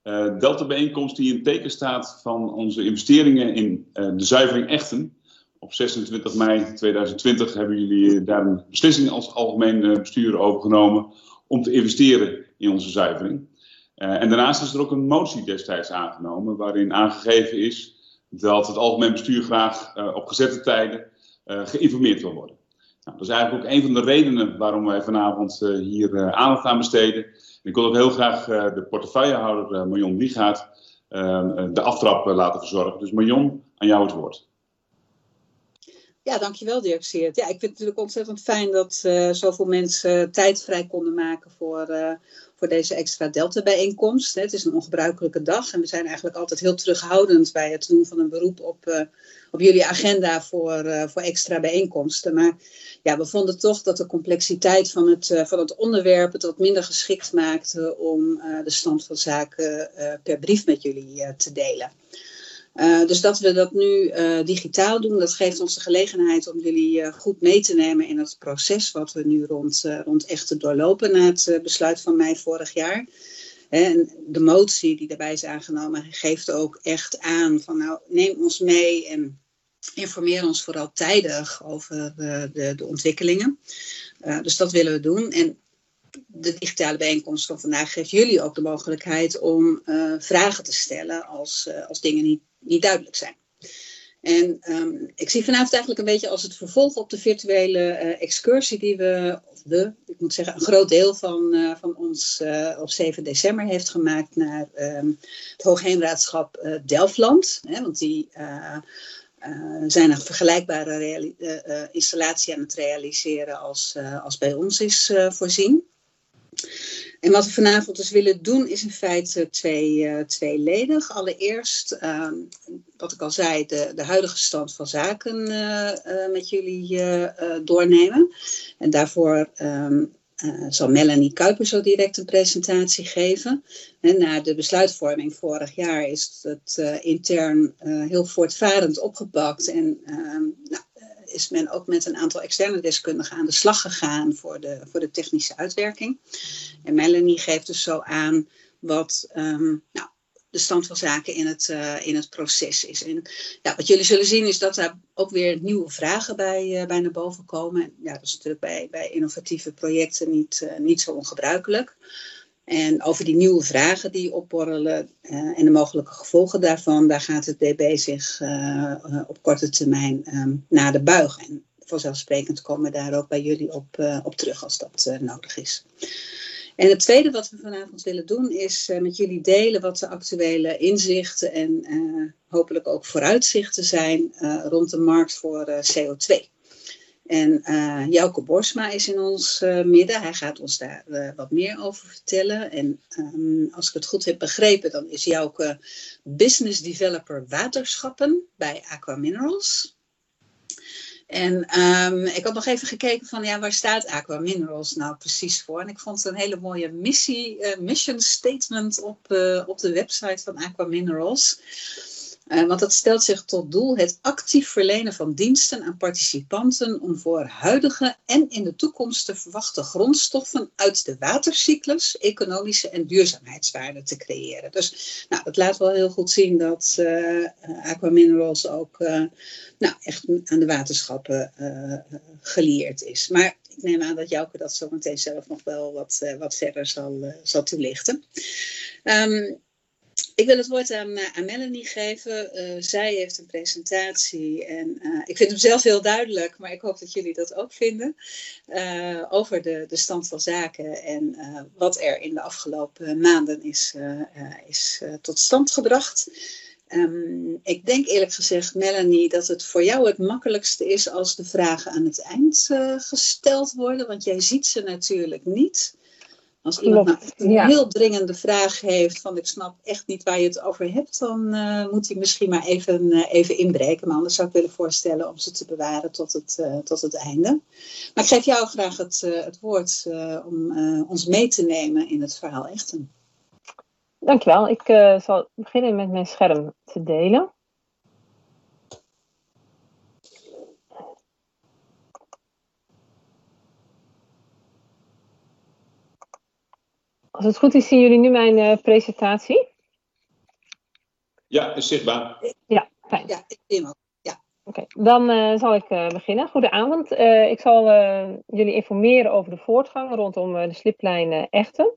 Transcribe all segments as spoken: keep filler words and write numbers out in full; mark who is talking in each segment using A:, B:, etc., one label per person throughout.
A: Uh, Delta-bijeenkomst die in het teken staat van onze investeringen in uh, de zuivering Echten. Op zesentwintig mei tweeduizend twintig hebben jullie daar een beslissing als algemeen bestuur over genomen om te investeren in onze zuivering. Uh, en daarnaast is er ook een motie destijds aangenomen waarin aangegeven is dat het algemeen bestuur graag uh, op gezette tijden uh, geïnformeerd wil worden. Nou, dat is eigenlijk ook een van de redenen waarom wij vanavond uh, hier uh, aandacht aan besteden. En ik wil ook heel graag uh, de portefeuillehouder uh, Marion Wiegaard uh, de aftrap uh, laten verzorgen. Dus Marion, aan jou het woord.
B: Ja, dankjewel Dirk Seert. Ja, ik vind het natuurlijk ontzettend fijn dat uh, zoveel mensen uh, tijd vrij konden maken voor, uh, voor deze extra Delta-bijeenkomst. Het is een ongebruikelijke dag en we zijn eigenlijk altijd heel terughoudend bij het doen van een beroep op, uh, op jullie agenda voor, uh, voor extra bijeenkomsten. Maar ja, we vonden toch dat de complexiteit van het, uh, van het onderwerp het wat minder geschikt maakte om uh, de stand van zaken uh, per brief met jullie uh, te delen. Uh, dus dat we dat nu uh, digitaal doen, dat geeft ons de gelegenheid om jullie uh, goed mee te nemen in het proces wat we nu rond, uh, rond Echten doorlopen na het uh, besluit van mei vorig jaar. En de motie die daarbij is aangenomen geeft ook echt aan van nou neem ons mee en informeer ons vooral tijdig over uh, de, de ontwikkelingen. Uh, dus dat willen we doen. En de digitale bijeenkomst van vandaag geeft jullie ook de mogelijkheid om uh, vragen te stellen als, uh, als dingen niet, niet duidelijk zijn. En um, ik zie vanavond eigenlijk een beetje als het vervolg op de virtuele uh, excursie die we, of we, ik moet zeggen, een groot deel van, uh, van ons uh, op zeven december heeft gemaakt naar um, het Hoogheemraadschap uh, Delfland. Hè, want die uh, uh, zijn een vergelijkbare reali- uh, uh, installatie aan het realiseren als, uh, als bij ons is uh, voorzien. En wat we vanavond dus willen doen is in feite twee, uh, tweeledig. Allereerst, uh, wat ik al zei, de, de huidige stand van zaken uh, uh, met jullie uh, uh, doornemen. En daarvoor um, uh, zal Melanie Kuiper zo direct een presentatie geven. En na de besluitvorming vorig jaar is het uh, intern uh, heel voortvarend opgepakt. En uh, nou, is men ook met een aantal externe deskundigen aan de slag gegaan voor de, voor de technische uitwerking. En Melanie geeft dus zo aan wat um, nou, de stand van zaken in het, uh, in het proces is. En ja, wat jullie zullen zien is dat daar ook weer nieuwe vragen bij, uh, bij naar boven komen. En ja, dat is natuurlijk bij, bij innovatieve projecten niet, uh, niet zo ongebruikelijk. En over die nieuwe vragen die opborrelen uh, en de mogelijke gevolgen daarvan, daar gaat het D B zich uh, uh, op korte termijn um, naar de buig. En vanzelfsprekend komen we daar ook bij jullie op, uh, op terug als dat uh, nodig is. En het tweede wat we vanavond willen doen is uh, met jullie delen wat de actuele inzichten en uh, hopelijk ook vooruitzichten zijn uh, rond de markt voor uh, C O twee. En uh, Jouke Borsma is in ons uh, midden. Hij gaat ons daar uh, wat meer over vertellen. En um, als ik het goed heb begrepen, dan is Jouke Business Developer Waterschappen bij Aqua Minerals. En um, ik had nog even gekeken van, ja, waar staat Aqua Minerals nou precies voor? En ik vond het een hele mooie missie, uh, mission statement op, uh, op de website van Aqua Minerals. Uh, want dat stelt zich tot doel het actief verlenen van diensten aan participanten om voor huidige en in de toekomst te verwachten grondstoffen uit de watercyclus economische en duurzaamheidswaarde te creëren. Dus nou, dat laat wel heel goed zien dat uh, Aqua Minerals ook uh, nou, echt aan de waterschappen uh, gelieerd is. Maar ik neem aan dat Jouke dat zo meteen zelf nog wel wat, uh, wat verder zal, uh, zal toelichten. Um, Ik wil het woord aan, aan Melanie geven. Uh, zij heeft een presentatie en uh, ik vind hem zelf heel duidelijk, maar ik hoop dat jullie dat ook vinden. Uh, over de, de stand van zaken en uh, wat er in de afgelopen maanden is, uh, uh, is uh, tot stand gebracht. Um, ik denk eerlijk gezegd, Melanie, dat het voor jou het makkelijkste is als de vragen aan het eind uh, gesteld worden, want jij ziet ze natuurlijk niet. Als iemand nou echt een ja. heel dringende vraag heeft van ik snap echt niet waar je het over hebt, dan uh, moet hij misschien maar even, uh, even inbreken. Maar anders zou ik willen voorstellen om ze te bewaren tot het, uh, tot het einde. Maar ik geef jou graag het, uh, het woord uh, om uh, ons mee te nemen in het verhaal Echten.
C: Dankjewel. Ik uh, zal beginnen met mijn scherm te delen. Als het goed is, zien jullie nu mijn uh, presentatie.
A: Ja, is zichtbaar.
C: Ja, fijn.
B: Ja, ik zie hem ook.
C: Oké, okay, dan uh, zal ik uh, beginnen. Goedenavond. Uh, ik zal uh, jullie informeren over de voortgang rondom uh, de sliplijn uh, Echten.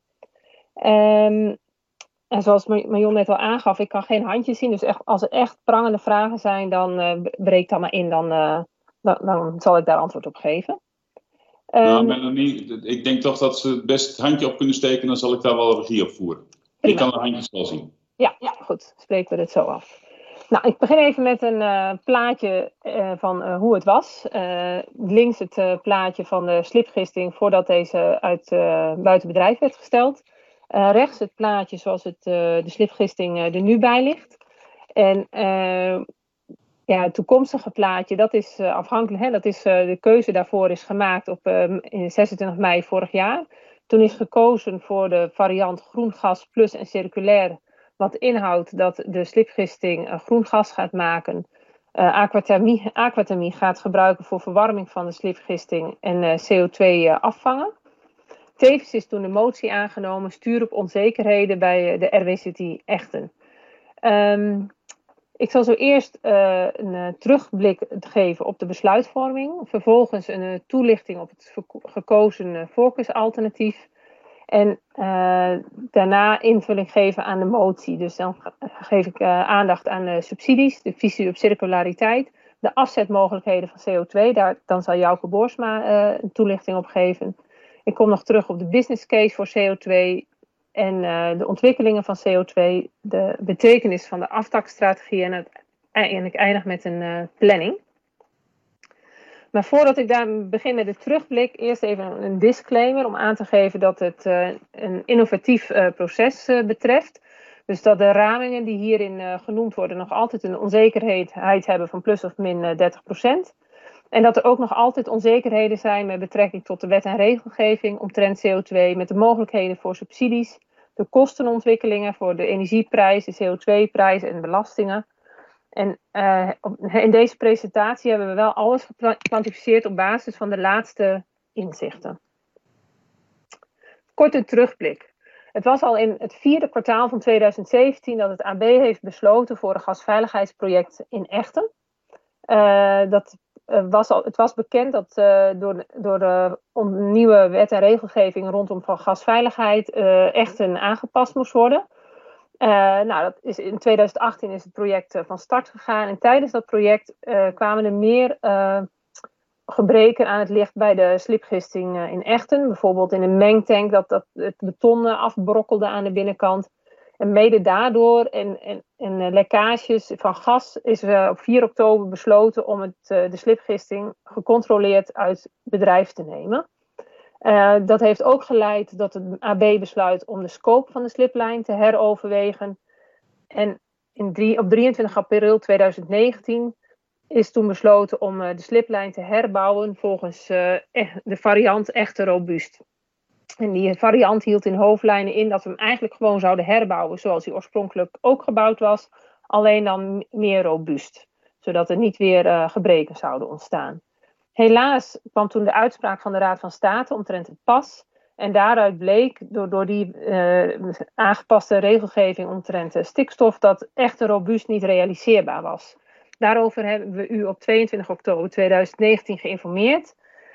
C: Um, en zoals Marion net al aangaf, ik kan geen handjes zien. Dus echt, als er echt prangende vragen zijn, dan uh, breek dan maar in. Dan, uh, dan, dan zal ik daar antwoord op geven.
A: Um, nou, Melanie, ik denk toch dat ze het best het handje op kunnen steken. Dan zal ik daar wel regie op voeren. Prima. Ik kan de handjes wel zien.
C: Ja, ja, goed. Spreken we dit zo af. Nou, ik begin even met een uh, plaatje uh, van uh, hoe het was. Uh, links het uh, plaatje van de slipgisting voordat deze uit uh, buiten bedrijf werd gesteld. Uh, rechts het plaatje zoals het, uh, de slipgisting uh, er nu bij ligt. En uh, ja, het toekomstige plaatje, dat is uh, afhankelijk. Hè, dat is, uh, de keuze daarvoor is gemaakt op uh, in zesentwintig mei vorig jaar. Toen is gekozen voor de variant groen gas plus en circulair. Wat inhoudt dat de slipgisting uh, groen gas gaat maken. Uh, aquathermie, aquathermie gaat gebruiken voor verwarming van de slipgisting en uh, C O twee uh, afvangen. Tevens is toen de motie aangenomen, stuur op onzekerheden bij uh, de R W Z I Echten. Um, ik zal zo eerst uh, een uh, terugblik geven op de besluitvorming. Vervolgens een uh, toelichting op het gekozen uh, voorkeursalternatief. En uh, daarna invulling geven aan de motie. Dus dan geef ik uh, aandacht aan de subsidies, de visie op circulariteit, de afzetmogelijkheden van C O twee. Daar, dan zal Jouke Boersma uh, een toelichting op geven. Ik kom nog terug op de business case voor C O twee en uh, de ontwikkelingen van C O twee, de betekenis van de aftakstrategie en, het, en ik eindig met een uh, planning. Maar voordat ik daar begin met de terugblik, eerst even een disclaimer om aan te geven dat het uh, een innovatief uh, proces uh, betreft. Dus dat de ramingen die hierin uh, genoemd worden nog altijd een onzekerheid hebben van plus of min uh, dertig procent. En dat er ook nog altijd onzekerheden zijn met betrekking tot de wet en regelgeving omtrent C O twee, met de mogelijkheden voor subsidies, de kostenontwikkelingen voor de energieprijs, de C O twee prijs en belastingen. En uh, in deze presentatie hebben we wel alles gekwantificeerd op basis van de laatste inzichten. Kort een terugblik. Het was al in het vierde kwartaal van tweeduizend zeventien dat het A B heeft besloten voor een gasveiligheidsproject in Echten. Uh, dat, uh, was al, het was bekend dat uh, door, door de nieuwe wet en regelgeving rondom van gasveiligheid uh, Echten aangepast moest worden. Uh, nou, dat is, in tweeduizend achttien is het project uh, van start gegaan. En tijdens dat project uh, kwamen er meer uh, gebreken aan het licht bij de slipgisting uh, in Echten. Bijvoorbeeld in een mengtank dat, dat het beton uh, afbrokkelde aan de binnenkant. En mede daardoor en, en, en uh, lekkages van gas is uh, op vier oktober besloten om het, uh, de slipgisting gecontroleerd uit bedrijf te nemen. Uh, dat heeft ook geleid dat het A B besluit om de scope van de sliplijn te heroverwegen. En in drie, op drieëntwintig april tweeduizend negentien is toen besloten om uh, de sliplijn te herbouwen volgens uh, de variant Echte Robuust. En die variant hield in hoofdlijnen in dat we hem eigenlijk gewoon zouden herbouwen zoals hij oorspronkelijk ook gebouwd was, alleen dan meer robuust, zodat er niet weer uh, gebreken zouden ontstaan. Helaas kwam toen de uitspraak van de Raad van State omtrent het pas. En daaruit bleek, door, door die uh, aangepaste regelgeving omtrent uh, stikstof, dat Echte Robuust niet realiseerbaar was. Daarover hebben we u op tweeëntwintig oktober tweeduizend negentien geïnformeerd.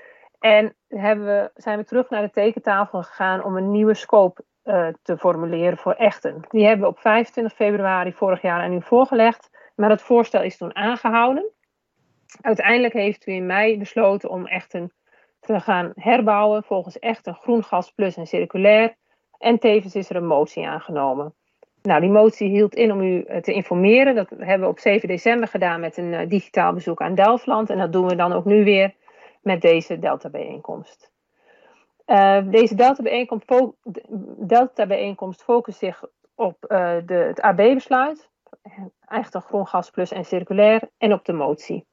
C: En hebben we, zijn we terug naar de tekentafel gegaan om een nieuwe scope uh, te formuleren voor Echten. Die hebben we op vijfentwintig februari vorig jaar aan u voorgelegd. Maar het voorstel is toen aangehouden. Uiteindelijk heeft u in mei besloten om Echten te gaan herbouwen volgens Echten groen gas plus en circulair. En tevens is er een motie aangenomen. Nou, die motie hield in om u te informeren. Dat hebben we op zeven december gedaan met een uh, digitaal bezoek aan Delftland. En dat doen we dan ook nu weer met deze Delta-bijeenkomst. Uh, deze Delta-bijeenkomst, fo- Delta-bijeenkomst focust zich op uh, de, het A B-besluit. Echten groen gas plus en circulair. En op de motie.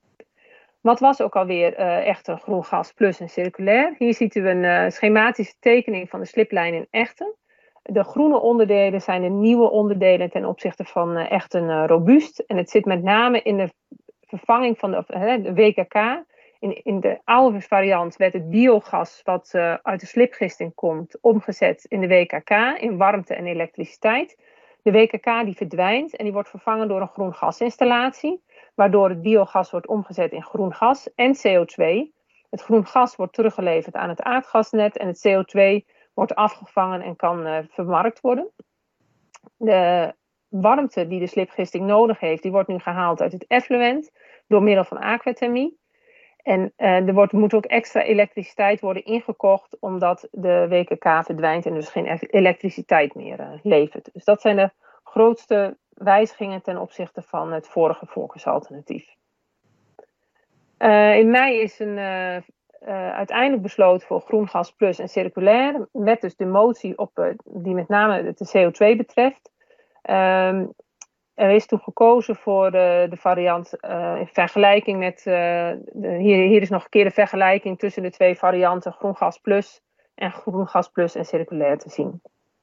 C: Wat was ook alweer uh, Echten groen gas plus en circulair? Hier ziet u een uh, schematische tekening van de sliplijn in Echten. De groene onderdelen zijn de nieuwe onderdelen ten opzichte van uh, Echten uh, robuust. En het zit met name in de vervanging van de, uh, de W K K. In, in de oude variant werd het biogas wat uh, uit de slipgisting komt omgezet in de W K K, in warmte en elektriciteit. De W K K die verdwijnt en die wordt vervangen door een groen gasinstallatie, waardoor het biogas wordt omgezet in groen gas en C O twee. Het groen gas wordt teruggeleverd aan het aardgasnet en het C O twee wordt afgevangen en kan uh, vermarkt worden. De warmte die de slipgisting nodig heeft, die wordt nu gehaald uit het effluent door middel van aquathermie. En uh, er wordt, moet ook extra elektriciteit worden ingekocht, omdat de W K K verdwijnt en dus geen elektriciteit meer uh, levert. Dus dat zijn de grootste wijzigingen ten opzichte van het vorige voorkeursalternatief. Uh, in mei is een, uh, uh, uiteindelijk besloten voor Groen Gas Plus en circulair, met dus de motie op, uh, die met name de C O twee betreft. Um, Er is toen gekozen voor de, de variant uh, in vergelijking met, uh, de, hier, hier is nog een keer de vergelijking tussen de twee varianten Groen Gas Plus en Groen Gas Plus en circulair te zien.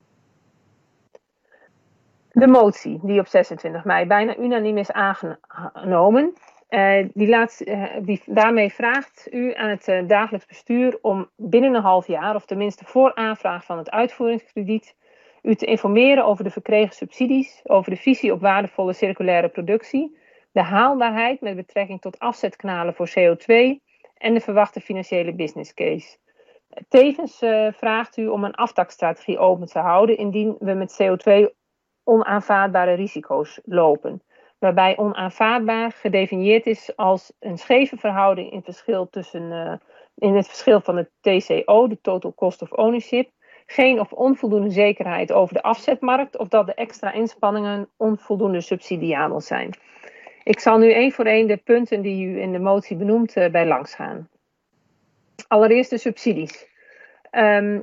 C: De motie die op zesentwintig mei bijna unaniem is aangenomen, uh, die laat, uh, die, daarmee vraagt u aan het uh, dagelijks bestuur om binnen een half jaar, of tenminste voor aanvraag van het uitvoeringskrediet, u te informeren over de verkregen subsidies, over de visie op waardevolle circulaire productie, de haalbaarheid met betrekking tot afzetkanalen voor C O twee en de verwachte financiële business case. Tevens uh, vraagt u om een aftakstrategie open te houden indien we met C O twee onaanvaardbare risico's lopen. Waarbij onaanvaardbaar gedefinieerd is als een scheve verhouding in het verschil, tussen, uh, in het verschil van het T C O, de Total Cost of Ownership, geen of onvoldoende zekerheid over de afzetmarkt of dat de extra inspanningen onvoldoende subsidiabel zijn. Ik zal nu één voor één de punten die u in de motie benoemt uh, bij langs gaan. Allereerst de subsidies. Um,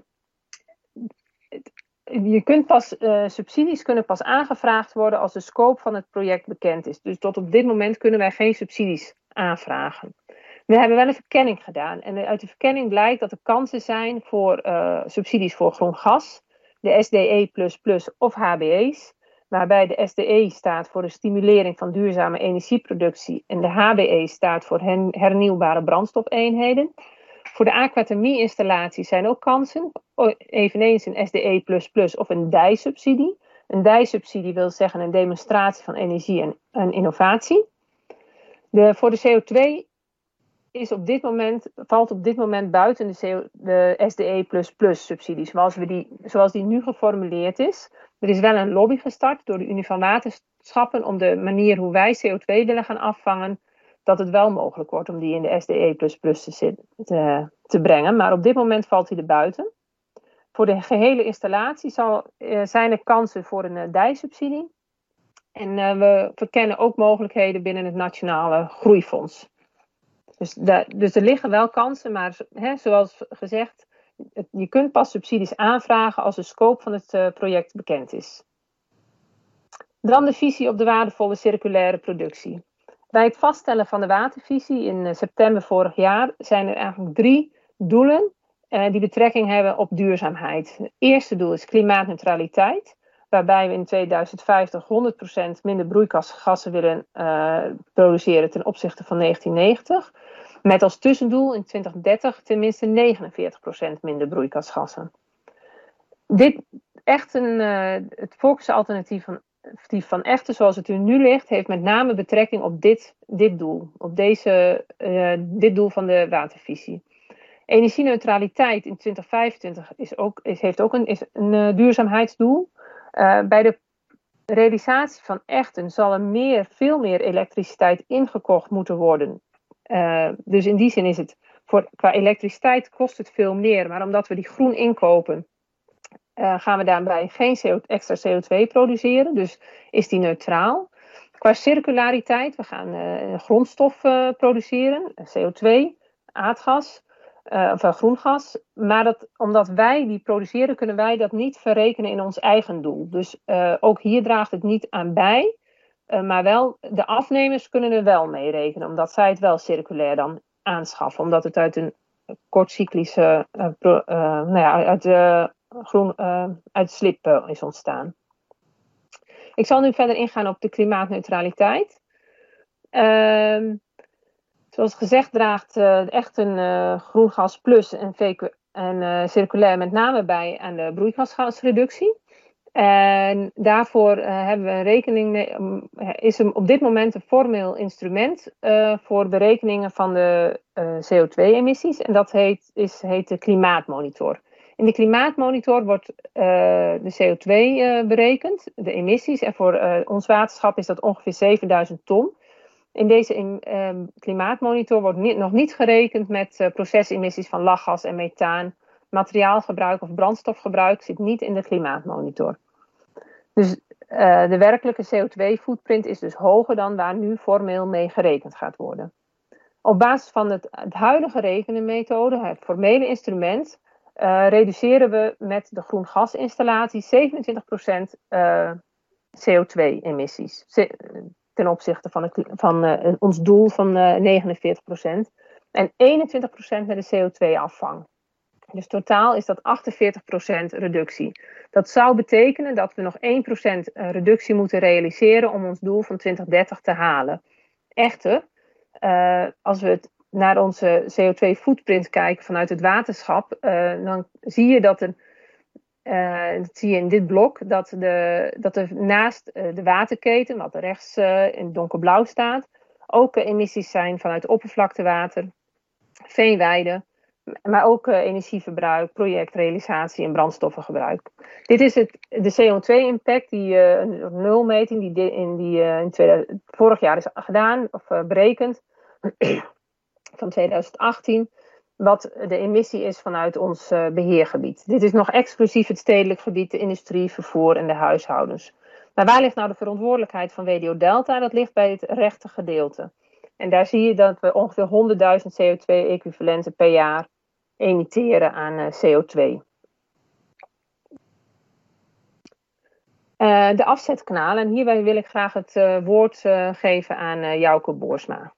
C: je kunt pas, uh, subsidies kunnen pas aangevraagd worden als de scope van het project bekend is. Dus tot op dit moment kunnen wij geen subsidies aanvragen. We hebben wel een verkenning gedaan en uit de verkenning blijkt dat er kansen zijn voor uh, subsidies voor groen gas, de S D E plus plus of H B E's, waarbij de S D E staat voor de stimulering van duurzame energieproductie en de H B E staat voor hernieuwbare brandstofeenheden. Voor de aquathermie-installaties zijn ook kansen, eveneens een S D E plus plus of een D I subsidie. Een D I subsidie wil zeggen een demonstratie van energie en, en innovatie. De, voor de C O twee is op dit moment, valt op dit moment buiten de, C O, de S D E plus plus subsidie, zoals, we die, zoals die nu geformuleerd is. Er is wel een lobby gestart door de Unie van Waterschappen om de manier hoe wij C O twee willen gaan afvangen, dat het wel mogelijk wordt om die in de S D E plus plus te, te, te brengen. Maar op dit moment valt hij er buiten. Voor de gehele installatie zal, uh, zijn er kansen voor een uh, D I subsidie. En uh, we verkennen ook mogelijkheden binnen het Nationale Groeifonds. Dus, de, dus er liggen wel kansen, maar hè, zoals gezegd, het, je kunt pas subsidies aanvragen als de scope van het uh, project bekend is. Dan de visie op de waardevolle circulaire productie. Bij het vaststellen van de watervisie in uh, september vorig jaar zijn er eigenlijk drie doelen uh, die betrekking hebben op duurzaamheid. Het eerste doel is klimaatneutraliteit, waarbij we in tweeduizend vijftig honderd procent minder broeikasgassen willen uh, produceren ten opzichte van negentien negentig. Met als tussendoel in twintig dertig tenminste negenenveertig procent minder broeikasgassen. Dit echt een, uh, het volksalternatief van, van Eften zoals het er nu ligt, heeft met name betrekking op dit, dit doel. Op deze, uh, dit doel van de watervisie. Energieneutraliteit in twintig vijfentwintig is ook, is, heeft ook een, is een uh, duurzaamheidsdoel. Uh, bij de realisatie van Eften zal er meer, veel meer elektriciteit ingekocht moeten worden. Uh, dus in die zin is het, voor, qua elektriciteit kost het veel meer. Maar omdat we die groen inkopen, uh, gaan we daarbij geen C O, extra C O twee produceren. Dus is die neutraal. Qua circulariteit, we gaan uh, grondstof uh, produceren, C O twee, aardgas. Uh, of uh, groen gas, maar dat, omdat wij die produceren, kunnen wij dat niet verrekenen in ons eigen doel. Dus uh, ook hier draagt het niet aan bij, uh, maar wel de afnemers kunnen er wel mee rekenen, omdat zij het wel circulair dan aanschaffen, omdat het uit een kortcyclische, uh, pro, uh, nou ja, uit, uh, groen, uh, uit slip uh, is ontstaan. Ik zal nu verder ingaan op de klimaatneutraliteit. Uh, Zoals gezegd draagt uh, echt een uh, groen gas plus en, V Q, en uh, circulair met name bij aan de broeikasgasreductie. En daarvoor uh, hebben we een rekening mee, um, is er op dit moment een formeel instrument uh, voor berekeningen van de uh, C O twee emissies. En dat heet, is, heet de klimaatmonitor. In de klimaatmonitor wordt uh, de C O twee uh, berekend, de emissies. En voor uh, ons waterschap is dat ongeveer zevenduizend ton. In deze in, uh, klimaatmonitor wordt niet, nog niet gerekend met uh, procesemissies van lachgas en methaan. Materiaalgebruik of brandstofgebruik zit niet in de klimaatmonitor. Dus uh, de werkelijke C O twee footprint is dus hoger dan waar nu formeel mee gerekend gaat worden. Op basis van het, het huidige rekenmethode, het formele instrument, uh, reduceren we met de groen gasinstallatie zevenentwintig procent uh, C O twee emissies. Ten opzichte van, het, van uh, ons doel van uh, negenenveertig procent. En eenentwintig procent met de C O twee afvang. Dus totaal is dat achtenveertig procent reductie. Dat zou betekenen dat we nog één procent reductie moeten realiseren om ons doel van twintig dertig te halen. Echter, uh, als we het naar onze C O twee footprint kijken vanuit het waterschap, uh, dan zie je dat er, uh, dat zie je in dit blok, dat, de, dat er naast uh, de waterketen, wat er rechts uh, in donkerblauw staat, ook uh, emissies zijn vanuit oppervlaktewater, veenweiden, maar ook uh, energieverbruik, projectrealisatie en brandstoffengebruik. Dit is het, de C O twee impact, die uh, een nulmeting die de, in, die, uh, in tweeduizend, vorig jaar is gedaan of uh, berekend, van tweeduizend achttien, wat de emissie is vanuit ons uh, beheergebied. Dit is nog exclusief het stedelijk gebied, de industrie, vervoer en de huishoudens. Maar waar ligt nou de verantwoordelijkheid van W D O Delta? Dat ligt bij het rechte gedeelte. En daar zie je dat we ongeveer honderdduizend C O twee equivalenten per jaar emitteren aan uh, C O twee. Uh, de afzetkanalen. En hierbij wil ik graag het uh, woord uh, geven aan uh, Jouke Boersma.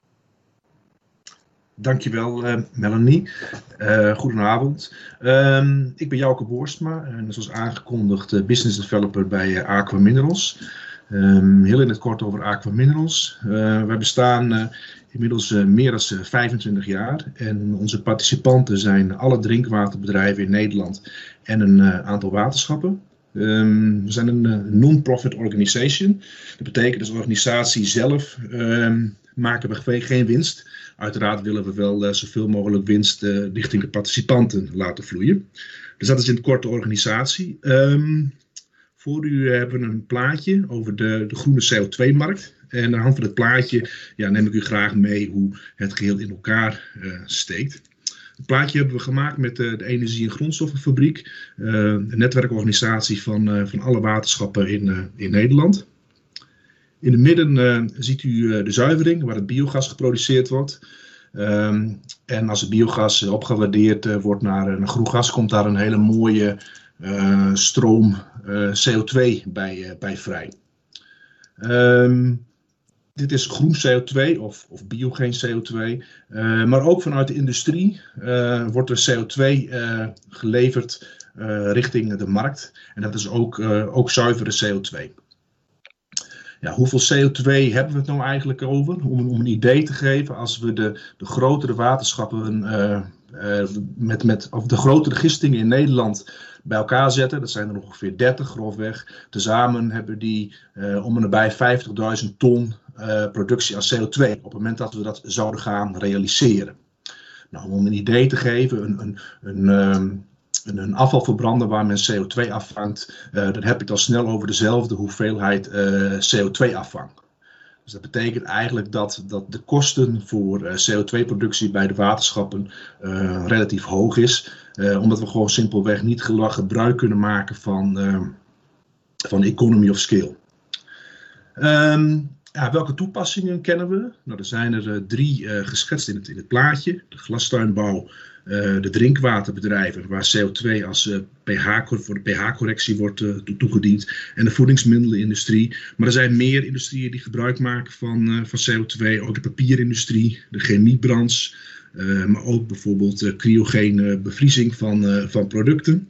D: Dankjewel uh, Melanie. Uh, goedenavond. Um, ik ben Jouke Boersma en zoals aangekondigd uh, business developer bij uh, Aqua Minerals. Um, heel in het kort over Aqua Minerals. Uh, wij bestaan uh, inmiddels uh, meer dan uh, vijfentwintig jaar en onze participanten zijn alle drinkwaterbedrijven in Nederland en een uh, aantal waterschappen. Um, we zijn een uh, non-profit organization. Dat betekent dus de organisatie zelf um, maken we geen winst. Uiteraard willen we wel uh, zoveel mogelijk winst uh, richting de participanten laten vloeien. Dus dat is in het kort de organisatie. Um, Voor u hebben we een plaatje over de, de groene C O twee markt. En aan de hand van het plaatje ja, neem ik u graag mee hoe het geheel in elkaar uh, steekt. Het plaatje hebben we gemaakt met uh, de Energie- en Grondstoffenfabriek. Uh, een netwerkorganisatie van, uh, van alle waterschappen in, uh, in Nederland. In het midden uh, ziet u uh, de zuivering waar het biogas geproduceerd wordt. Um, en als het biogas uh, opgewaardeerd uh, wordt naar, uh, naar groen gas, komt daar een hele mooie Uh, stroom uh, C O twee bij, uh, bij vrij. Um, dit is groen C O twee of, of biogeen C O twee. Uh, maar ook vanuit de industrie uh, wordt er C O twee uh, geleverd uh, richting de markt. En dat is ook, uh, ook zuivere C O twee. Ja, hoeveel C O twee hebben we het nou eigenlijk over? Om, om een idee te geven, als we de, de grotere waterschappen uh, uh, met, met of de grotere gistingen in Nederland bij elkaar zetten, dat zijn er ongeveer dertig grofweg. Tezamen hebben die uh, om en nabij vijftigduizend ton uh, productie aan C O twee op het moment dat we dat zouden gaan realiseren. Nou, om een idee te geven, een, een, een, um, een, een afvalverbrander waar men C O twee afvangt, uh, dan heb ik al snel over dezelfde hoeveelheid uh, C O twee afvang. Dus dat betekent eigenlijk dat, dat de kosten voor uh, C O twee productie bij de waterschappen uh, relatief hoog is. Uh, omdat we gewoon simpelweg niet gebruik kunnen maken van, uh, van economy of scale. Um, ja, welke toepassingen kennen we? Nou, er zijn er uh, drie uh, geschetst in het, in het plaatje. De glastuinbouw, uh, de drinkwaterbedrijven waar C O twee als uh, pH, voor de pH-correctie wordt uh, toegediend. En de voedingsmiddelenindustrie. Maar er zijn meer industrieën die gebruik maken van, uh, van C O twee. Ook de papierindustrie, de chemiebranche. Uh, maar ook bijvoorbeeld uh, cryogene bevriezing van, uh, van producten.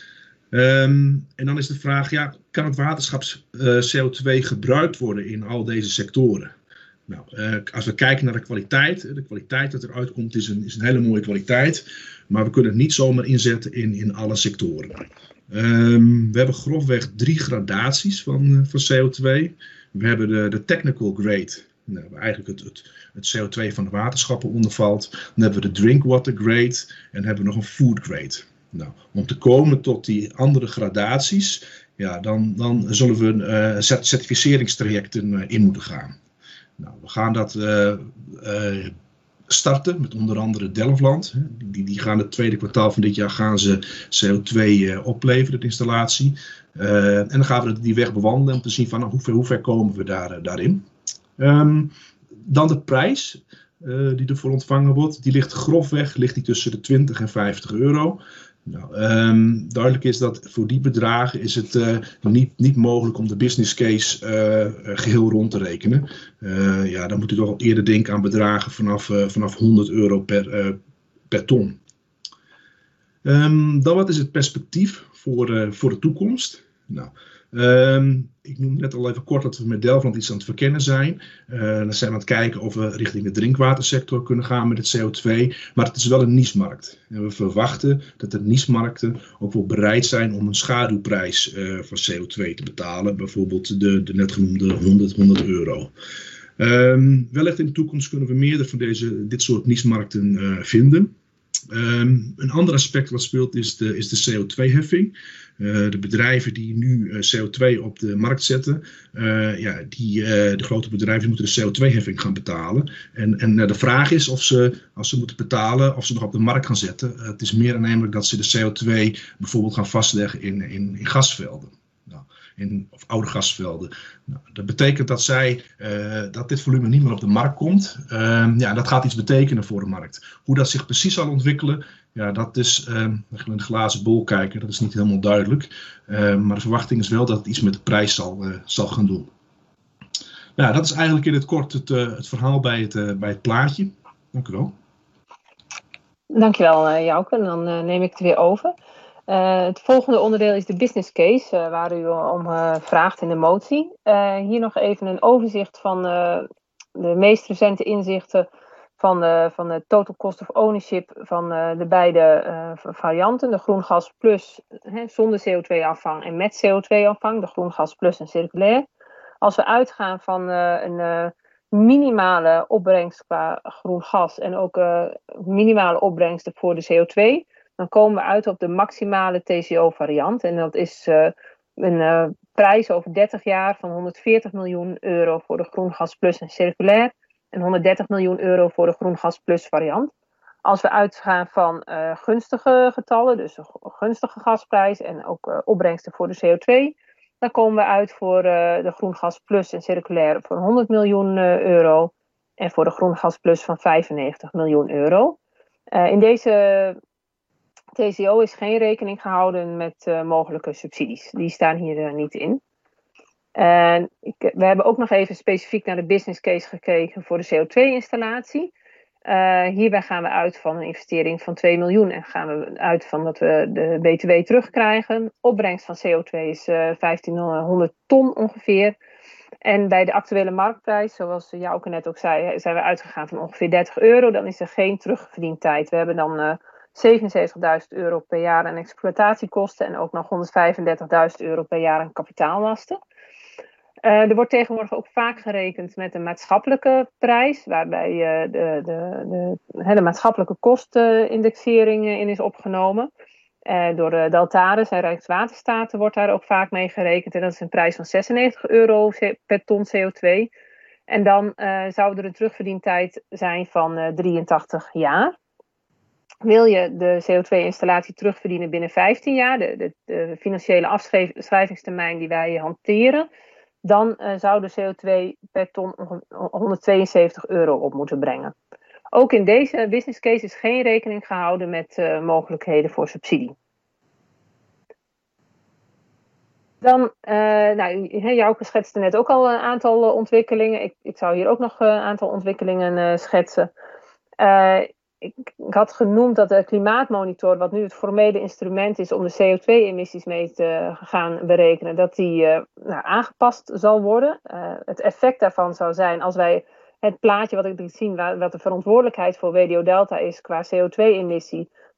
D: Um, en dan is de vraag, ja, kan het waterschap uh, C O twee gebruikt worden in al deze sectoren? Nou, uh, als we kijken naar de kwaliteit, de kwaliteit dat eruit komt is een, is een hele mooie kwaliteit. Maar we kunnen het niet zomaar inzetten in, in alle sectoren. Um, we hebben grofweg drie gradaties van, uh, van C O twee. We hebben de, de technical grade, nou, waar eigenlijk het, het, het C O twee van de waterschappen onder valt. Dan hebben we de drinkwater grade en dan hebben we nog een food grade. Nou, om te komen tot die andere gradaties, ja, dan, dan zullen we uh, certificeringstrajecten uh, in moeten gaan. Nou, we gaan dat uh, uh, starten met onder andere Delftland. Die, die gaan het tweede kwartaal van dit jaar gaan ze C O twee uh, opleveren, de installatie. Uh, en dan gaan we die weg bewandelen om te zien van nou, hoe, ver, hoe ver komen we daar, uh, daarin. Um, dan de prijs uh, die ervoor ontvangen wordt. Die ligt grofweg ligt die tussen de twintig en vijftig euro. Nou, um, duidelijk is dat voor die bedragen is het uh, niet, niet mogelijk om de business case uh, geheel rond te rekenen. Uh, ja, dan moet u toch al eerder denken aan bedragen vanaf, uh, vanaf honderd euro per, uh, per ton. Um, dan wat is het perspectief voor, uh, voor de toekomst? Nou, um, ik noemde net al even kort dat we met Delftland iets aan het verkennen zijn. Uh, dan zijn we aan het kijken of we richting de drinkwatersector kunnen gaan met het C O twee. Maar het is wel een niche-markt. En we verwachten dat de niche-markten ook wel bereid zijn om een schaduwprijs uh, van C O twee te betalen. Bijvoorbeeld de, de net genoemde honderd euro. Um, wellicht in de toekomst kunnen we meerdere van deze, dit soort niche-markten uh, vinden. Um, een ander aspect wat speelt is de, is de C O twee heffing. Uh, de bedrijven die nu uh, C O twee op de markt zetten, uh, ja, die, uh, de grote bedrijven moeten de C O twee heffing gaan betalen. En, en uh, de vraag is of ze, als ze moeten betalen, of ze nog op de markt gaan zetten. Uh, het is meer aannemelijk dat ze de C O twee bijvoorbeeld gaan vastleggen in, in, in gasvelden. Nou, in, of oude gasvelden. Nou, dat betekent dat, zij, uh, dat dit volume niet meer op de markt komt. Uh, ja, dat gaat iets betekenen voor de markt. Hoe dat zich precies zal ontwikkelen, ja, dat is uh, in de glazen bol kijken. Dat is niet helemaal duidelijk. Uh, maar de verwachting is wel dat het iets met de prijs zal, uh, zal gaan doen. Nou, dat is eigenlijk in het kort het, uh, het verhaal bij het, uh, bij het plaatje. Dank u wel.
C: Dankjewel, uh, Jouke. Dan uh, neem ik het weer over. Uh, het volgende onderdeel is de business case, uh, waar u om uh, vraagt in de motie. Uh, hier nog even een overzicht van uh, de meest recente inzichten van de, van de total cost of ownership van uh, de beide uh, varianten. De Groengas Plus hè, zonder C O twee afvang en met C O twee afvang. De Groengas Plus en circulair. Als we uitgaan van uh, een uh, minimale opbrengst qua groen gas en ook uh, minimale opbrengsten voor de C O twee... dan komen we uit op de maximale T C O-variant. En dat is uh, een uh, prijs over dertig jaar van honderdveertig miljoen euro voor de Groengas Plus en circulair. En honderddertig miljoen euro voor de Groengas Plus variant. Als we uitgaan van uh, gunstige getallen, dus een gunstige gasprijs en ook uh, opbrengsten voor de C O twee. Dan komen we uit voor uh, de Groengas Plus en circulair van honderd miljoen uh, euro. En voor de Groengas Plus van vijfennegentig miljoen euro. Uh, in deze T C O is geen rekening gehouden met uh, mogelijke subsidies. Die staan hier uh, niet in. En ik, we hebben ook nog even specifiek naar de business case gekeken voor de C O twee installatie. Uh, hierbij gaan we uit van een investering van twee miljoen en gaan we uit van dat we de B T W terugkrijgen. Opbrengst van C O twee is uh, vijftienhonderd ton ongeveer. En bij de actuele marktprijs, zoals Jouke net ook zei, zijn we uitgegaan van ongeveer dertig euro. Dan is er geen terugverdientijd. We hebben dan uh, zevenenzeventigduizend euro per jaar aan exploitatiekosten en ook nog honderdvijfendertigduizend euro per jaar aan kapitaallasten. Uh, er wordt tegenwoordig ook vaak gerekend met een maatschappelijke prijs, waarbij uh, de, de, de, de maatschappelijke kostenindexering in is opgenomen. Uh, door de Deltares en Rijkswaterstaat wordt daar ook vaak mee gerekend. En dat is een prijs van zesennegentig euro per ton C O twee. En dan uh, zou er een terugverdientijd zijn van uh, drieëntachtig jaar. Wil je de C O twee installatie terugverdienen binnen vijftien jaar, de, de, de financiële afschrijvingstermijn die wij hanteren, dan uh, zou de C O twee per ton honderdtweeënzeventig euro op moeten brengen. Ook in deze business case is geen rekening gehouden met uh, mogelijkheden voor subsidie. Dan, uh, nou, Jouke schetste net ook al een aantal uh, ontwikkelingen. Ik, ik zou hier ook nog uh, een aantal ontwikkelingen uh, schetsen. Uh, ik, ik had genoemd dat de klimaatmonitor, wat nu het formele instrument is om de C O twee emissies mee te gaan berekenen, dat die uh, nou, aangepast zal worden. Uh, het effect daarvan zou zijn als wij het plaatje wat ik liet zien, wat de verantwoordelijkheid voor W D O Delta is qua C O twee emissie,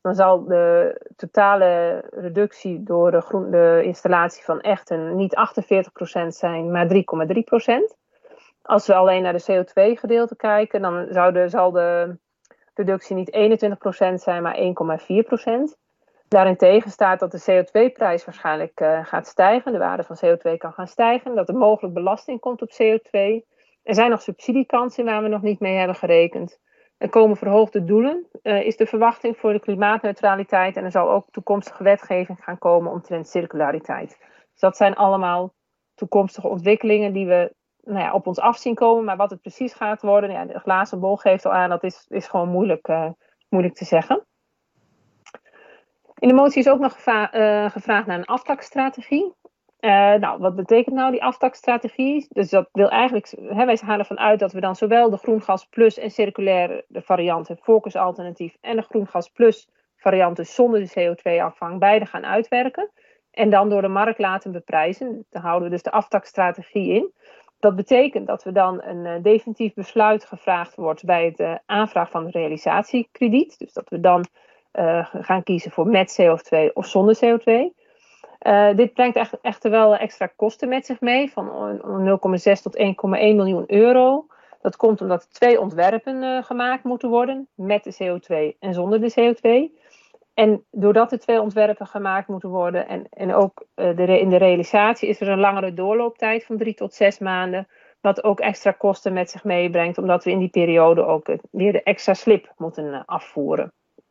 C: dan zal de totale reductie door de, groen, de installatie van Echten niet achtenveertig procent zijn, maar drie komma drie procent. Als we alleen naar de C O twee gedeelte kijken, dan zou de, zal de reductie niet eenentwintig procent zijn, maar één komma vier procent. Daarentegen staat dat de C O twee prijs waarschijnlijk uh, gaat stijgen, de waarde van C O twee kan gaan stijgen, dat er mogelijk belasting komt op C O twee. Er zijn nog subsidiekansen waar we nog niet mee hebben gerekend. Er komen verhoogde doelen, uh, is de verwachting voor de klimaatneutraliteit. En er zal ook toekomstige wetgeving gaan komen omtrent circulariteit. Dus dat zijn allemaal toekomstige ontwikkelingen die we nou ja, op ons af zien komen. Maar wat het precies gaat worden, ja, de glazen bol geeft al aan, dat is, is gewoon moeilijk, uh, moeilijk te zeggen. In de motie is ook nog geva- uh, gevraagd naar een aftakstrategie. Uh, nou, wat betekent nou die aftakstrategie? Dus dat wil eigenlijk, hè, wij gaan ervan uit dat we dan zowel de Groengas Plus en circulaire variant, het focusalternatief, en de Groengas Plus variant, dus zonder de C O twee afvang, beide gaan uitwerken. En dan door de markt laten beprijzen. Daar houden we dus de aftakstrategie in. Dat betekent dat we dan een uh, definitief besluit gevraagd wordt bij het uh, aanvraag van de realisatiekrediet. Dus dat we dan uh, gaan kiezen voor met C O twee of zonder C O twee. Uh, dit brengt echt, echter wel extra kosten met zich mee van nul komma zes tot één komma één miljoen euro. Dat komt omdat er twee ontwerpen uh, gemaakt moeten worden met de C O twee en zonder de C O twee. En doordat er twee ontwerpen gemaakt moeten worden en, en ook uh, de re- in de realisatie is er een langere doorlooptijd van drie tot zes maanden. Wat ook extra kosten met zich meebrengt omdat we in die periode ook uh, weer de extra slip moeten uh, afvoeren.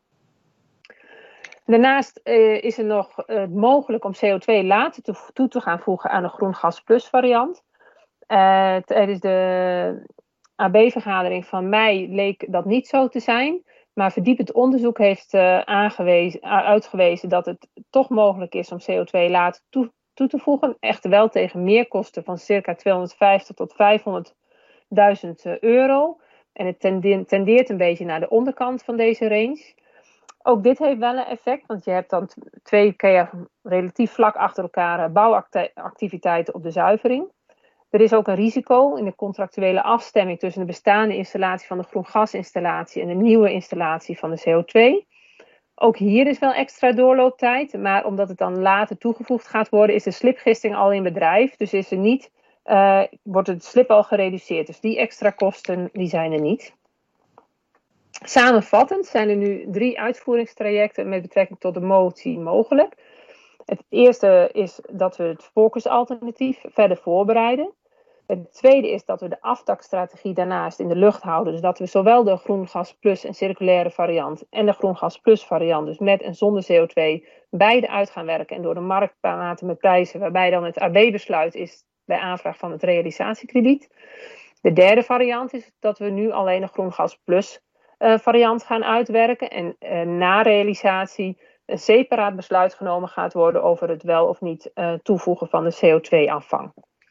C: Daarnaast uh, is er nog uh, mogelijk om C O twee later te, toe te gaan voegen aan de Groengas Plus variant. Uh, tijdens de A B-vergadering van mei leek dat niet zo te zijn. Maar verdiepend onderzoek heeft uh, aangewezen, uh, uitgewezen dat het toch mogelijk is om C O twee later toe, toe te voegen. Echter wel tegen meerkosten van circa tweehonderdvijftig tot vijfhonderdduizend euro. En het tendeert een beetje naar de onderkant van deze range. Ook dit heeft wel een effect, want je hebt dan twee keer relatief vlak achter elkaar bouwactiviteiten op de zuivering. Er is ook een risico in de contractuele afstemming tussen de bestaande installatie van de groengasinstallatie en de nieuwe installatie van de C O twee. Ook hier is wel extra doorlooptijd, maar omdat het dan later toegevoegd gaat worden, is de slipgisting al in bedrijf. Dus is er niet, uh, wordt het slip al gereduceerd. Dus die extra kosten die zijn er niet. Samenvattend zijn er nu drie uitvoeringstrajecten met betrekking tot de motie mogelijk. Het eerste is dat we het focusalternatief verder voorbereiden. Het tweede is dat we de aftakstrategie daarnaast in de lucht houden. Dus dat we zowel de Groengas Plus en circulaire variant en de Groengas Plus variant, dus met en zonder C O twee, beide uit gaan werken en door de markt laten beprijzen, waarbij dan het A B-besluit is bij aanvraag van het realisatiekrediet. De derde variant is dat we nu alleen de Groengas Plus uh, variant gaan uitwerken en uh, na realisatie een separaat besluit genomen gaat worden over het wel of niet uh, toevoegen van de C O twee afvang.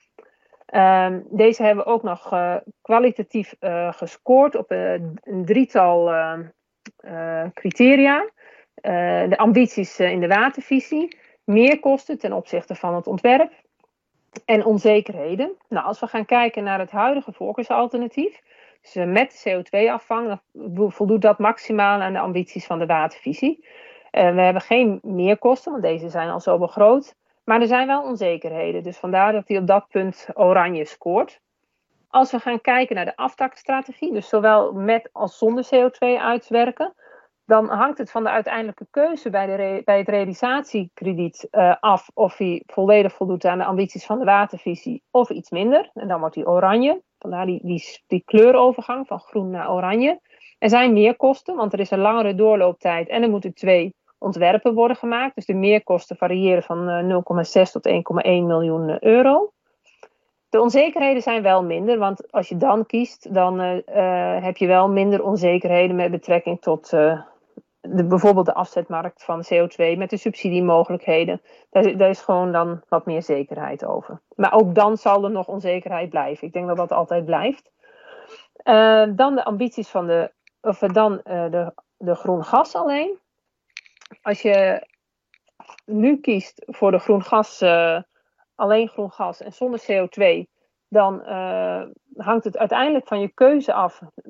C: Uh, deze hebben we ook nog uh, kwalitatief uh, gescoord op uh, een drietal uh, uh, criteria. Uh, de ambities uh, in de watervisie, meerkosten ten opzichte van het ontwerp en onzekerheden. Nou, als we gaan kijken naar het huidige voorkeursalternatief, dus uh, met de C O twee afvang, dan voldoet dat maximaal aan de ambities van de watervisie. Uh, we hebben geen meerkosten, want deze zijn al zo begroot. Maar er zijn wel onzekerheden, dus vandaar dat hij op dat punt oranje scoort. Als we gaan kijken naar de aftakstrategie, dus zowel met als zonder C O twee uitwerken, dan hangt het van de uiteindelijke keuze bij, de re- bij het realisatiekrediet uh, af of hij volledig voldoet aan de ambities van de watervisie of iets minder. En dan wordt hij oranje, vandaar die, die, die kleurovergang van groen naar oranje. Er zijn meerkosten, want er is een langere doorlooptijd en er moeten twee ontwerpen worden gemaakt. Dus de meerkosten variëren van uh, nul komma zes tot één komma één miljoen euro. De onzekerheden zijn wel minder, want als je dan kiest, dan uh, uh, heb je wel minder onzekerheden met betrekking tot uh, de, bijvoorbeeld de afzetmarkt van C O twee met de subsidiemogelijkheden. Daar, daar is gewoon dan wat meer zekerheid over. Maar ook dan zal er nog onzekerheid blijven. Ik denk dat dat altijd blijft. Uh, dan de ambities van de, of uh, dan uh, de, de groen gas alleen. Als je nu kiest voor de groen gas, uh, alleen groen gas en zonder C O twee, dan uh, hangt het uiteindelijk van je keuze af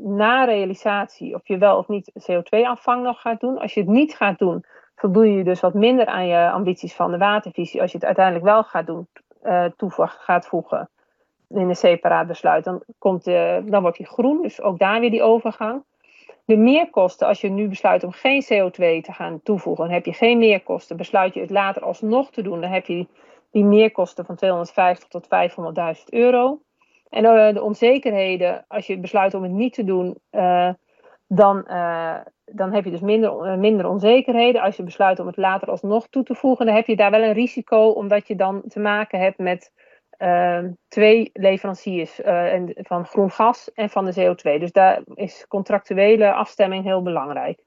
C: na realisatie of je wel of niet C O twee afvang nog gaat doen. Als je het niet gaat doen, voldoe je dus wat minder aan je ambities van de watervisie. Als je het uiteindelijk wel gaat doen, uh, toevoeg, gaat voegen in een separaat besluit, dan, komt, uh, dan wordt die groen. Dus ook daar weer die overgang. De meerkosten, als je nu besluit om geen C O twee te gaan toevoegen, dan heb je geen meerkosten. Besluit je het later alsnog te doen, dan heb je die meerkosten van tweehonderdvijftig tot vijfhonderdduizend euro. En uh, de onzekerheden, als je besluit om het niet te doen, uh, dan, uh, dan heb je dus minder, uh, minder onzekerheden. Als je besluit om het later alsnog toe te voegen, dan heb je daar wel een risico, omdat je dan te maken hebt met uh, twee leveranciers uh, en, van groen gas en van de C O twee. Dus daar is contractuele afstemming heel belangrijk.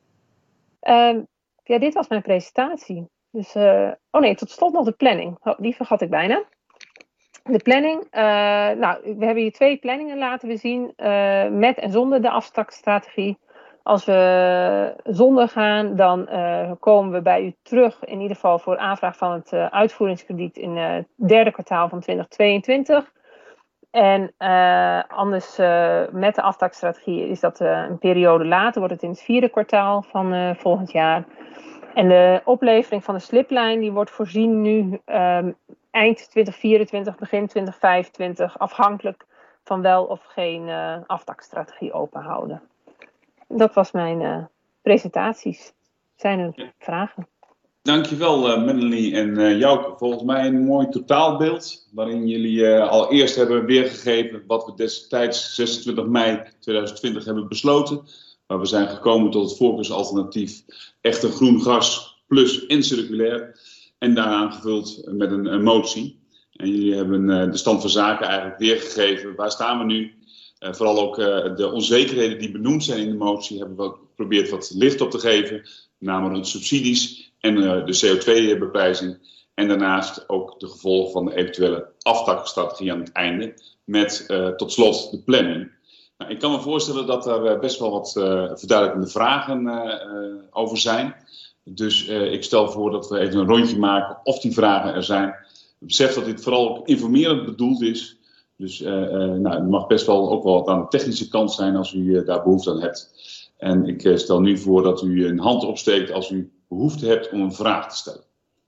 C: Uh, ja, dit was mijn presentatie. Dus, uh, oh nee, tot slot nog de planning. Oh, die vergat ik bijna. De planning, uh, nou, we hebben hier twee planningen laten we zien, uh, met en zonder de afstakstrategie. Als we zonder gaan, dan uh, komen we bij u terug, in ieder geval voor aanvraag van het uh, uitvoeringskrediet in het uh, derde kwartaal van twintig tweeëntwintig. En uh, anders uh, met de afstakstrategie is dat uh, een periode later, wordt het in het vierde kwartaal van uh, volgend jaar. En de oplevering van de sliplijn die wordt voorzien nu um, eind twintig vierentwintig, begin twintig vijfentwintig, afhankelijk van wel of geen uh, aftakstrategie openhouden. Dat was mijn uh, presentaties. Zijn er ja. vragen?
A: Dankjewel uh, Melanie en uh, Jouke. Volgens mij een mooi totaalbeeld waarin jullie uh, al eerst hebben weergegeven wat we destijds zesentwintig mei tweeduizend twintig hebben besloten. Maar we zijn gekomen tot het voorkeursalternatief echte groen gas plus en circulair. En daaraan aangevuld met een, een motie. En jullie hebben uh, de stand van zaken eigenlijk weergegeven. Waar staan we nu? Uh, vooral ook uh, de onzekerheden die benoemd zijn in de motie hebben we geprobeerd wat licht op te geven. Namelijk subsidies en uh, de C O twee beprijzing. En daarnaast ook de gevolgen van de eventuele aftakstrategie aan het einde. Met uh, tot slot de planning. Nou, ik kan me voorstellen dat er best wel wat uh, verduidelijkende vragen uh, uh, over zijn. Dus uh, ik stel voor dat we even een rondje maken of die vragen er zijn. Besef dat dit vooral ook informerend bedoeld is. Dus uh, uh, nou, het mag best wel ook wel wat aan de technische kant zijn als u uh, daar behoefte aan hebt. En ik uh, stel nu voor dat u een hand opsteekt als u behoefte hebt om een vraag te stellen.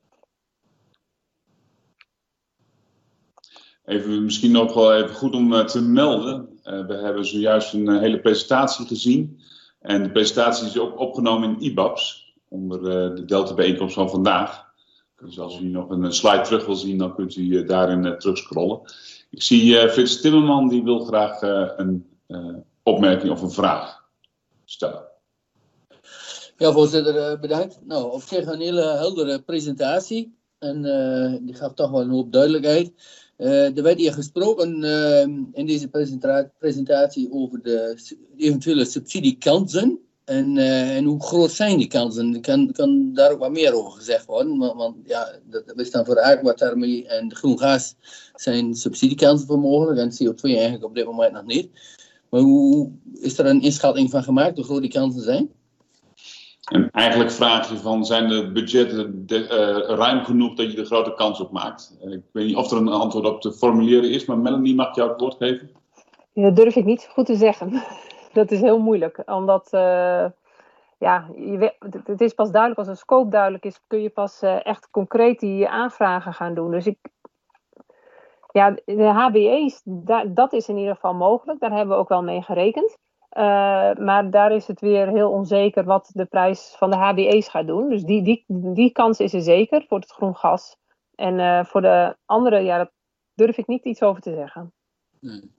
A: Even, misschien nog wel even goed om uh, te melden. Uh, we hebben zojuist een uh, hele presentatie gezien. En de presentatie is ook opgenomen in I B A B S. Onder uh, de Delta-bijeenkomst van vandaag. Dus als u nog een slide terug wil zien, dan kunt u uh, daarin uh, terugscrollen. Ik zie uh, Frits Timmerman, die wil graag uh, een uh, opmerking of een vraag stellen.
E: Ja, voorzitter, bedankt. Nou, op zich een hele heldere presentatie. En uh, die gaf toch wel een hoop duidelijkheid. Uh, er werd hier gesproken uh, in deze presenta- presentatie over de eventuele subsidiekansen. En, uh, en hoe groot zijn die kansen? Kan, kan daar ook wat meer over gezegd worden? Want, want ja, dat is dan voor de aquathermie en de groen gas zijn subsidiekansen voor mogelijk. En C O twee eigenlijk op dit moment nog niet. Maar hoe is er een inschatting van gemaakt hoe groot die kansen zijn?
A: En eigenlijk vraag je van, zijn de budgetten de, uh, ruim genoeg dat je de grote kans op maakt? Uh, ik weet niet of er een antwoord op te formuleren is, maar Melanie, mag ik jou het woord geven?
C: Ja, dat durf ik niet goed te zeggen. Dat is heel moeilijk, omdat uh, ja, je weet, het is pas duidelijk als een scope duidelijk is, kun je pas uh, echt concreet die aanvragen gaan doen. Dus ik, ja, de H B E's, da, dat is in ieder geval mogelijk, daar hebben we ook wel mee gerekend. Uh, maar daar is het weer heel onzeker wat de prijs van de H B E's gaat doen. Dus die, die, die kans is er zeker voor het groen gas. En uh, voor de andere, ja, daar durf ik niet iets over te zeggen.
E: Nee.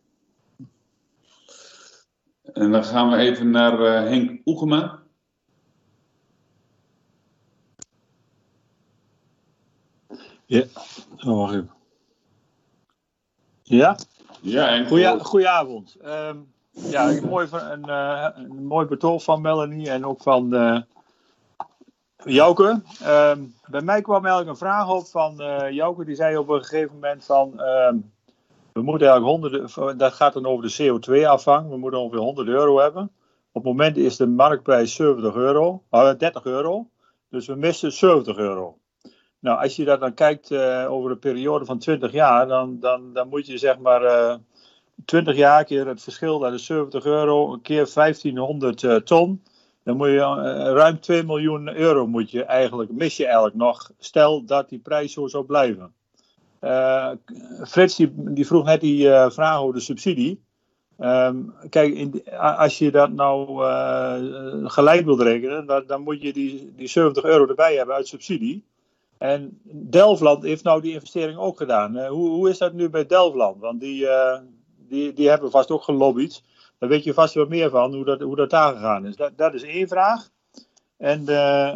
A: En dan gaan we even naar uh, Henk Oegema.
F: Ja, oh, wacht even. Ja?
A: Ja, Henk.
F: Goeie, goedenavond. Um, ja, een mooi, een, uh, een mooi betoog van Melanie en ook van uh, Jouke. Um, bij mij kwam eigenlijk een vraag op van uh, Jouke, die zei op een gegeven moment van... Um, we moeten eigenlijk honderd, dat gaat dan over de C O twee afvang. We moeten ongeveer honderd euro hebben. Op het moment is de marktprijs zeventig euro, uh, dertig euro. Dus we missen zeventig euro. Nou, als je dat dan kijkt uh, over een periode van twintig jaar, dan, dan, dan moet je zeg maar uh, twintig jaar keer het verschil, dat is zeventig euro, een keer vijftienhonderd uh, ton. Dan moet je uh, ruim twee miljoen euro moet je eigenlijk, mis je eigenlijk nog. Stel dat die prijs zo zou blijven. Uh, Frits die, die vroeg net die uh, vraag over de subsidie. Um, kijk, in, als je dat nou uh, gelijk wilt rekenen, dan, dan moet je die, die zeventig euro erbij hebben uit subsidie. En Delfland heeft nou die investering ook gedaan. Uh, hoe, hoe is dat nu bij Delfland? Want die, uh, die, die hebben vast ook gelobbyd. Daar weet je vast wel meer van, hoe dat, hoe dat daar gegaan is. Dat, dat is één vraag. En uh,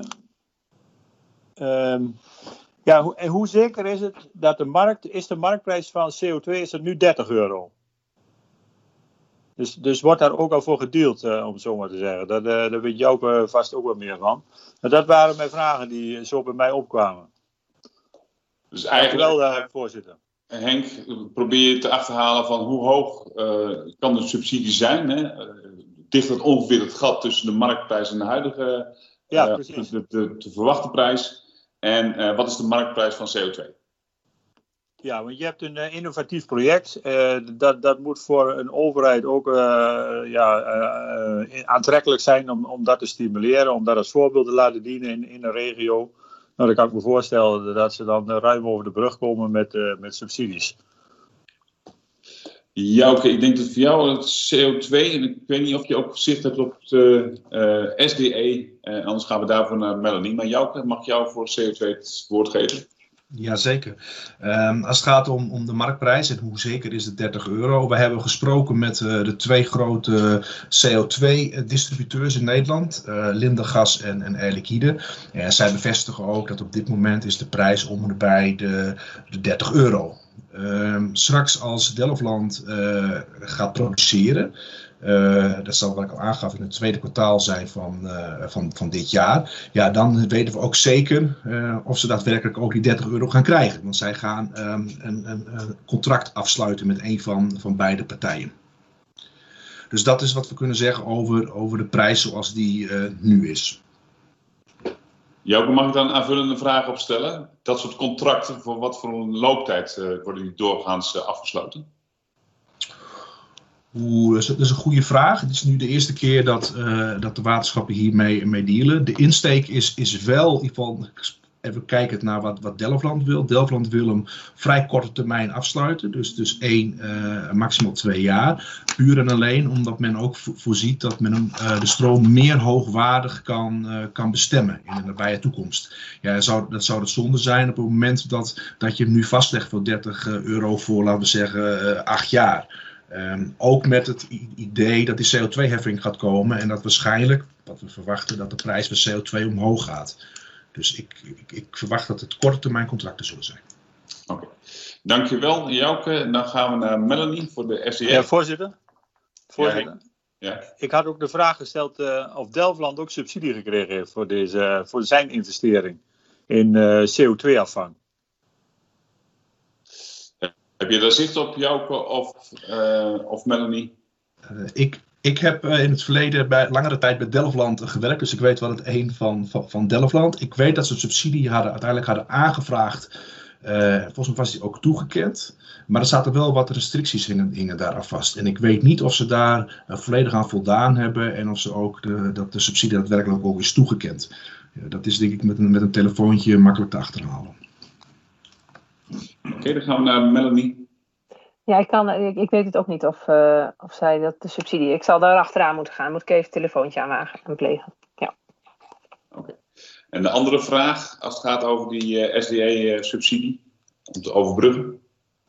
F: um, ja, ho- en hoe zeker is het dat de markt, is de marktprijs van C O twee is het nu dertig euro? Dus, dus wordt daar ook al voor gedeeld, uh, om het zo maar te zeggen. Dat, uh, daar weet je ook uh, vast ook wel meer van. Maar dat waren mijn vragen die zo bij mij opkwamen.
A: Dus eigenlijk,
F: Dankjewel, uh, voorzitter.
A: Henk, probeer je te achterhalen van hoe hoog uh, kan de subsidie zijn? Hè? Uh, dicht dat ongeveer het gat tussen de marktprijs en de huidige uh,
F: Ja, precies.
A: de, de, de verwachte prijs. En uh, wat is de marktprijs van C O twee?
F: Ja, want je hebt een uh, innovatief project. Uh, dat, dat moet voor een overheid ook uh, ja, uh, aantrekkelijk zijn om, om dat te stimuleren, om dat als voorbeeld te laten dienen in, in een regio. Nou, dan kan ik me voorstellen dat ze dan uh, ruim over de brug komen met, uh, met subsidies.
A: Ja, oké. Okay. Ik denk dat voor jou het C O twee, en ik weet niet of je ook zicht hebt op de uh, S D E, uh, anders gaan we daarvoor naar Melanie. Maar Jouke, mag jou voor C O twee het woord geven?
D: Jazeker. Um, als het gaat om, om de marktprijs en hoe zeker is het dertig euro. We hebben gesproken met uh, de twee grote C O twee distributeurs in Nederland. Uh, Lindegas en, en Air Liquide. En zij bevestigen ook dat op dit moment is de prijs om en bij de, de dertig euro. Um, straks als Delfland uh, gaat produceren. Uh, dat zal wat ik al aangaf in het tweede kwartaal zijn van, uh, van, van dit jaar. Ja, dan weten we ook zeker uh, of ze daadwerkelijk ook die dertig euro gaan krijgen. Want zij gaan um, een, een, een contract afsluiten met een van, van beide partijen. Dus dat is wat we kunnen zeggen over, over de prijs zoals die uh, nu is.
A: Jouke, mag ik dan een aanvullende vraag opstellen? Dat soort contracten, voor wat voor een looptijd uh, worden die doorgaans uh, afgesloten?
D: Oeh, dat is een goede vraag. Het is nu de eerste keer dat, uh, dat de waterschappen hiermee mee dealen. De insteek is, is wel, in ieder geval, even kijken naar wat, wat Delfland wil. Delfland wil hem vrij korte termijn afsluiten. Dus, dus één, uh, maximaal twee jaar. Puur en alleen omdat men ook vo- voorziet dat men hem, uh, de stroom meer hoogwaardig kan, uh, kan bestemmen in de nabije toekomst. Ja, zou, dat zou het zonde zijn op het moment dat, dat je hem nu vastlegt voor dertig euro voor, laten we zeggen, uh, acht jaar. Um, ook met het idee dat die C O twee heffing gaat komen en dat waarschijnlijk, wat we verwachten, dat de prijs van C O twee omhoog gaat. Dus ik, ik, ik verwacht dat het korte termijn contracten zullen zijn.
A: Oké, okay. Dankjewel Jouke. Dan gaan we naar Melanie voor de S D E.
F: Ja, voorzitter. voorzitter.
A: Ja, ja.
F: Ik had ook de vraag gesteld uh, of Delfland ook subsidie gekregen heeft voor, deze, voor zijn investering in uh, C O twee afvang.
A: Heb je daar zicht op, Jouke of, uh, of Melanie?
D: Uh, ik, ik heb uh, in het verleden bij langere tijd bij Delfland gewerkt, dus ik weet wel het een van, van, van Delfland. Ik weet dat ze subsidie hadden, uiteindelijk hadden aangevraagd. Uh, volgens mij was die ook toegekend. Maar er zaten wel wat restricties hingen, hingen daar aan vast. En ik weet niet of ze daar uh, volledig aan voldaan hebben en of ze ook de, dat de subsidie daadwerkelijk ook is toegekend. Uh, dat is denk ik met een, met een telefoontje makkelijk te achterhalen.
A: Oké, okay, dan gaan we naar Melanie.
C: Ja, ik, kan, ik, ik weet het ook niet of, uh, of zij dat de subsidie... Ik zal daar achteraan moeten gaan. Moet ik even een telefoontje aanwagen en plegen. Ja.
A: Oké. Okay. En de andere vraag, als het gaat over die uh, S D E-subsidie, om te overbruggen?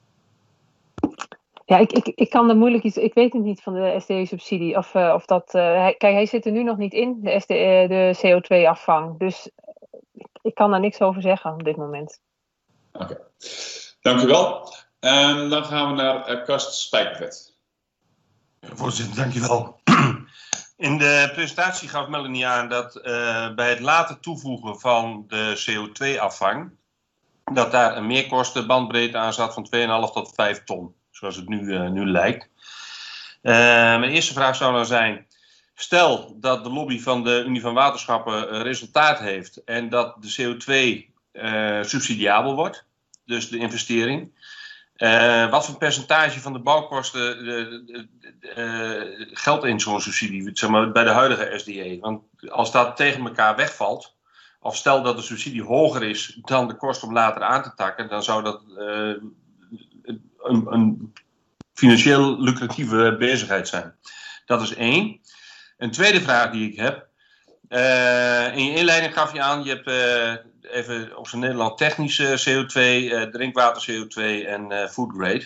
C: Ja, ik, ik, ik kan er moeilijk iets... Ik weet het niet van de S D E-subsidie. Of, uh, of dat... Uh, hij, kijk, hij zit er nu nog niet in, de, S D E, de C O twee afvang. Dus ik, ik kan daar niks over zeggen op dit moment.
A: Oké, okay. Dankjewel. En dan gaan we naar uh, Karst Spijkervet.
G: Voorzitter, dankjewel. In de presentatie gaf Melanie aan dat uh, bij het later toevoegen van de C O twee afvang, dat daar een meerkostenbandbreedte aan zat van twee komma vijf tot vijf ton, zoals het nu, uh, nu lijkt. Uh, mijn eerste vraag zou dan zijn, stel dat de lobby van de Unie van Waterschappen uh, resultaat heeft en dat de C O twee uh, subsidiabel wordt, dus de investering. Uh, wat voor percentage van de bouwkosten uh, uh, uh, geldt in zo'n subsidie, zeg maar, bij de huidige S D E? Want als dat tegen elkaar wegvalt, of stel dat de subsidie hoger is dan de kost om later aan te takken, dan zou dat uh, een, een financieel lucratieve bezigheid zijn. Dat is één. Een tweede vraag die ik heb. Uh, in je inleiding gaf je aan, je hebt uh, even op zijn Nederland technische C O twee, uh, drinkwater C O twee en uh, food grade.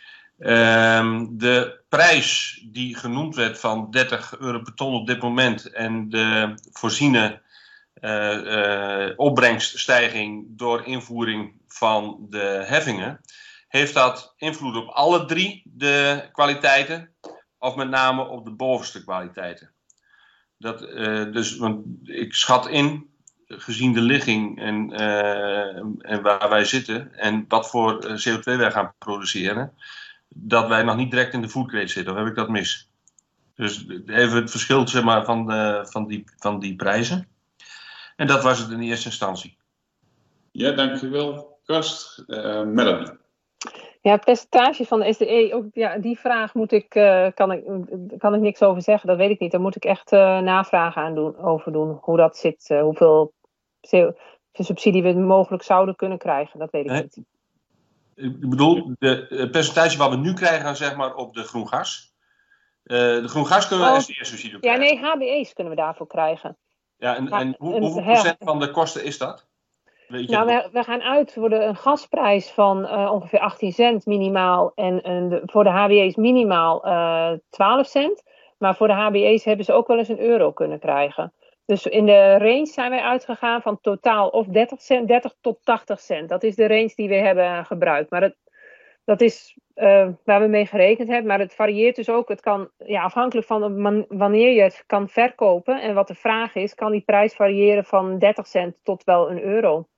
G: Uh, de prijs die genoemd werd van dertig euro per ton op dit moment en de voorziene uh, uh, opbrengststijging door invoering van de heffingen, heeft dat invloed op alle drie de kwaliteiten of met name op de bovenste kwaliteiten? Dat, uh, dus, want ik schat in, gezien de ligging en, uh, en waar wij zitten en wat voor C O twee wij gaan produceren, dat wij nog niet direct in de food grade zitten. Of heb ik dat mis? Dus even het verschil, zeg maar, van, uh, van, die, van die prijzen. En dat was het in eerste instantie.
A: Ja, dankjewel, Karst. Uh, Melanie.
C: Ja, het percentage van de S D E, ook, ja, die vraag moet ik, uh, kan, ik, kan ik niks over zeggen, dat weet ik niet. Daar moet ik echt uh, navragen aan doen, over doen, hoe dat zit, uh, hoeveel subsidie we mogelijk zouden kunnen krijgen, dat weet ik
G: nee.
C: niet.
G: Ik bedoel, de, het percentage wat we nu krijgen, zeg maar, op de groen gas. Uh, de groen gas kunnen we
C: oh,
G: S D E-subsidie op krijgen.
C: Ja, nee, H B E's kunnen we daarvoor krijgen.
G: Ja, en,
C: maar,
G: en hoe,
C: een,
G: hoeveel
C: her,
G: procent van de kosten is dat? Weet je
C: nou, we, we gaan uit voor de, een gasprijs van uh, ongeveer achttien cent minimaal en, en de, voor de H B E's minimaal uh, twaalf cent. Maar voor de H B E's hebben ze ook wel eens een euro kunnen krijgen. Dus in de range zijn wij uitgegaan van totaal of dertig cent, dertig tot tachtig cent. Dat is de range die we hebben gebruikt. Maar het, dat is uh, waar we mee gerekend hebben. Maar het varieert dus ook. Het kan, ja, afhankelijk van man, wanneer je het kan verkopen en wat de vraag is, kan die prijs variëren van dertig cent tot wel een euro.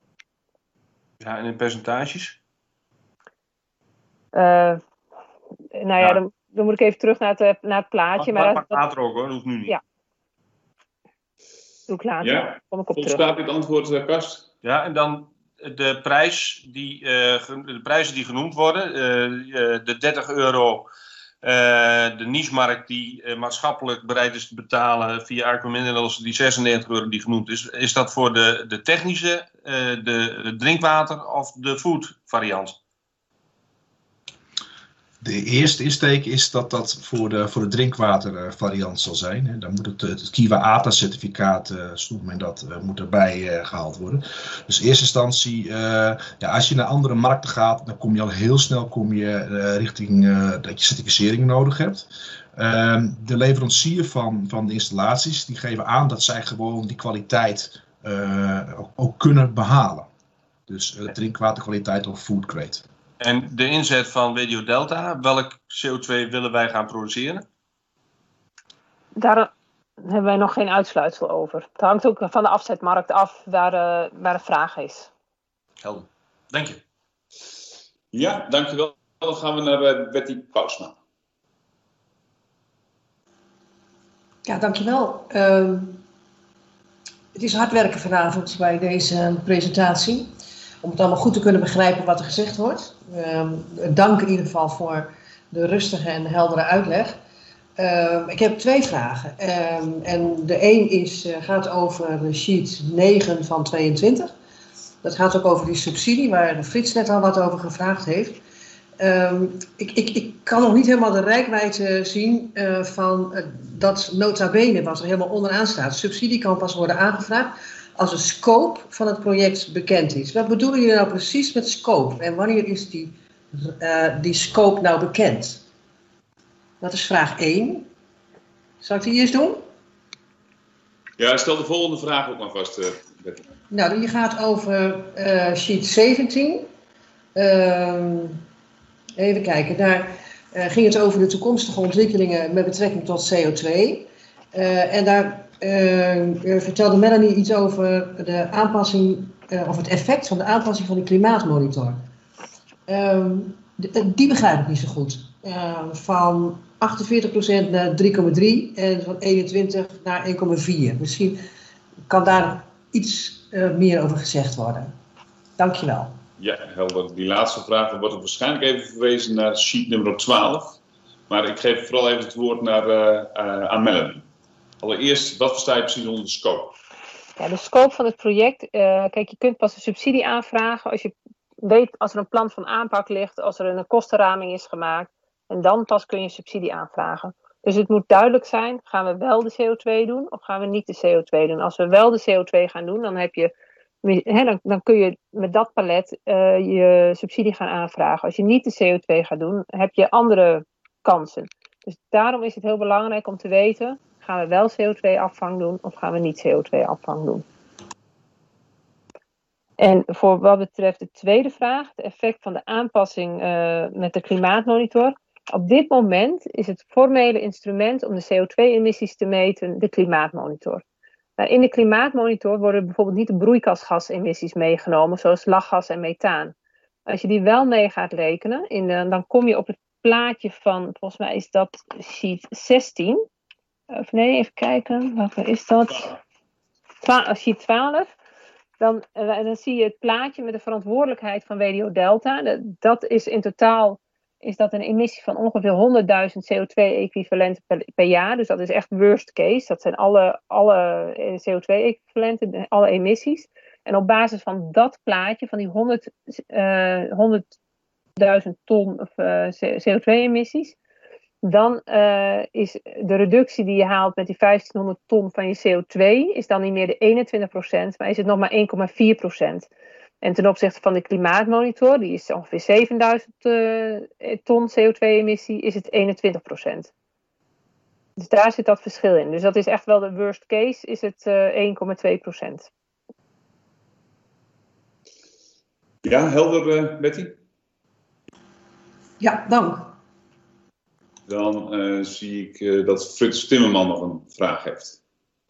G: Ja, en in percentages?
C: Uh, nou ja, ja. Dan, dan moet ik even terug naar het, naar het plaatje.
G: Maar, maar,
C: maar
G: maar later ook hoor, dat hoeft nu niet.
C: Ja. Doe ik later.
A: Ja,
C: kom ik op terug.
A: Volstaat dit antwoord, uh, Karst?
G: Ja, en dan de, prijs die, uh, de prijzen die genoemd worden. Uh, uh, de dertig euro, uh, de niche-markt die uh, maatschappelijk bereid is te betalen via Aqua Minerals, die zesennegentig euro die genoemd is. Is dat voor de, de technische, uh, de, de drinkwater of de food variant?
D: De eerste insteek is dat dat voor de, voor de drinkwatervariant zal zijn. Hè. Dan moet het, het Kiwa A T A-certificaat, uh, zoals men dat, uh, moet erbij uh, gehaald worden. Dus in eerste instantie, uh, ja, als je naar andere markten gaat, dan kom je al heel snel kom je, uh, richting uh, dat je certificering nodig hebt. Uh, de leverancier van, van de installaties, die geven aan dat zij gewoon die kwaliteit uh, ook, ook kunnen behalen. Dus uh, drinkwaterkwaliteit of food grade.
G: En de inzet van W D O Delta, welk C O twee willen wij gaan produceren?
C: Daar hebben wij nog geen uitsluitsel over. Het hangt ook van de afzetmarkt af waar, uh, waar de vraag is.
G: Helder. Dank je.
A: Ja, dankjewel. Dan gaan we naar uh, Betty Pausma.
H: Ja, dankjewel. Uh, het is hard werken vanavond bij deze presentatie. Om het allemaal goed te kunnen begrijpen wat er gezegd wordt. Uh, dank in ieder geval voor de rustige en heldere uitleg. Uh, ik heb twee vragen. Uh, en de een is, uh, gaat over sheet negen van tweeëntwintig. Dat gaat ook over die subsidie waar Frits net al wat over gevraagd heeft. Uh, ik, ik, ik kan nog niet helemaal de reikwijdte zien uh, van uh, dat nota bene wat er helemaal onderaan staat. Subsidie kan pas worden aangevraagd als de scope van het project bekend is. Wat bedoelen jullie nou precies met scope? En wanneer is die, uh, die scope nou bekend? Dat is vraag één. Zal ik die eerst doen?
A: Ja, stel de volgende vraag ook maar vast, uh, Betty.
H: Nou, die gaat over uh, sheet zeventien. Uh, even kijken, daar uh, ging het over de toekomstige ontwikkelingen met betrekking tot C O twee. Uh, en daar Uh, vertelde Melanie iets over de aanpassing, uh, of het effect van de aanpassing van de klimaatmonitor. Uh, de, die begrijp ik niet zo goed. Uh, van achtenveertig procent naar drie komma drie en van eenentwintig naar één komma vier. Misschien kan daar iets uh, meer over gezegd worden. Dankjewel.
A: Ja, helder. Die laatste vraag wordt waarschijnlijk even verwezen naar sheet nummer twaalf. Maar ik geef vooral even het woord naar, uh, uh, aan Melanie. Allereerst, wat versta je precies onder de scope?
C: Ja, de scope van het project. Uh, kijk, je kunt pas een subsidie aanvragen als je weet, als er een plan van aanpak ligt, als er een kostenraming is gemaakt. En dan pas kun je subsidie aanvragen. Dus het moet duidelijk zijn, gaan we wel de C O twee doen of gaan we niet de C O twee doen? Als we wel de C O twee gaan doen, dan, heb je, he, dan, dan kun je met dat palet uh, je subsidie gaan aanvragen. Als je niet de C O twee gaat doen, heb je andere kansen. Dus daarom is het heel belangrijk om te weten, gaan we wel C O twee afvang doen of gaan we niet C O twee afvang doen? En voor wat betreft de tweede vraag, het effect van de aanpassing uh, met de klimaatmonitor. Op dit moment is het formele instrument om de C O twee emissies te meten de klimaatmonitor. Nou, in de klimaatmonitor worden bijvoorbeeld niet de broeikasgasemissies meegenomen, zoals lachgas en methaan. Als je die wel mee gaat rekenen, in de, dan kom je op het plaatje van, volgens mij is dat sheet zestien. Of nee, even kijken, welke is dat? Twa- sheet twaalf. Dan, uh, dan zie je het plaatje met de verantwoordelijkheid van W D O Delta. Dat, dat is in totaal is dat een emissie van ongeveer honderdduizend C O twee equivalenten per, per jaar. Dus dat is echt worst case. Dat zijn alle, alle C O twee equivalenten, alle emissies. En op basis van dat plaatje, van die honderd, uh, honderdduizend ton of, uh, C O twee emissies, dan uh, is de reductie die je haalt met die vijftienhonderd ton van je C O twee, is dan niet meer de eenentwintig procent, maar is het nog maar één komma vier procent. En ten opzichte van de klimaatmonitor, die is ongeveer zevenduizend uh, ton C O twee emissie, is het eenentwintig procent. Dus daar zit dat verschil in. Dus dat is echt wel de worst case, is het uh, één komma twee procent.
A: Ja, helder, uh, Betty?
H: Ja, dank.
A: Dan uh, zie ik uh, dat Frits Timmerman nog een vraag heeft.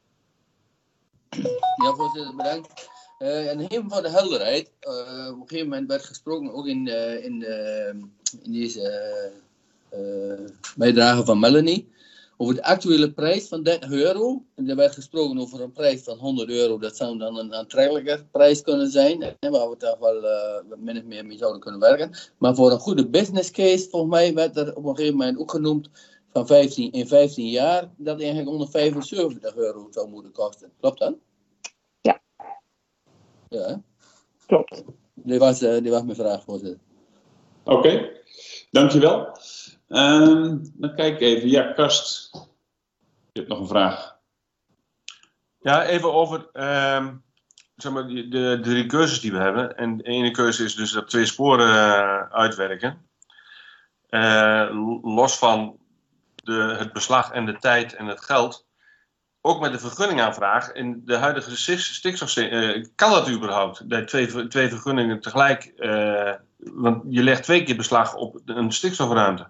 E: Ja, voorzitter, bedankt. Uh, en even voor de helderheid. Uh, op een gegeven moment werd gesproken, ook in, uh, in, uh, in deze uh, uh, bijdrage van Melanie, over de actuele prijs van dertig euro. En er werd gesproken over een prijs van honderd euro. Dat zou dan een aantrekkelijker prijs kunnen zijn. Hè, waar we toch wel uh, min of meer mee zouden kunnen werken. Maar voor een goede business case, volgens mij, werd er op een gegeven moment ook genoemd van vijftien, in vijftien jaar dat eigenlijk honderdvijfenzeventig euro zou moeten kosten. Klopt dat?
C: Ja.
E: Ja, hè?
C: Klopt.
E: Dit was, uh, dit was mijn vraag, voorzitter.
A: Oké, okay. Dankjewel. Uh, dan kijk ik even. Ja, Karst. Je hebt nog een vraag.
G: Ja, even over uh, zeg maar, de, de drie keuzes die we hebben. En de ene keuze is dus dat twee sporen uh, uitwerken. Uh, los van de, het beslag en de tijd en het geld. Ook met de vergunningaanvraag. In de huidige stikstof... Uh, kan dat überhaupt? Bij twee, twee vergunningen tegelijk. Uh, want je legt twee keer beslag op een stikstofruimte.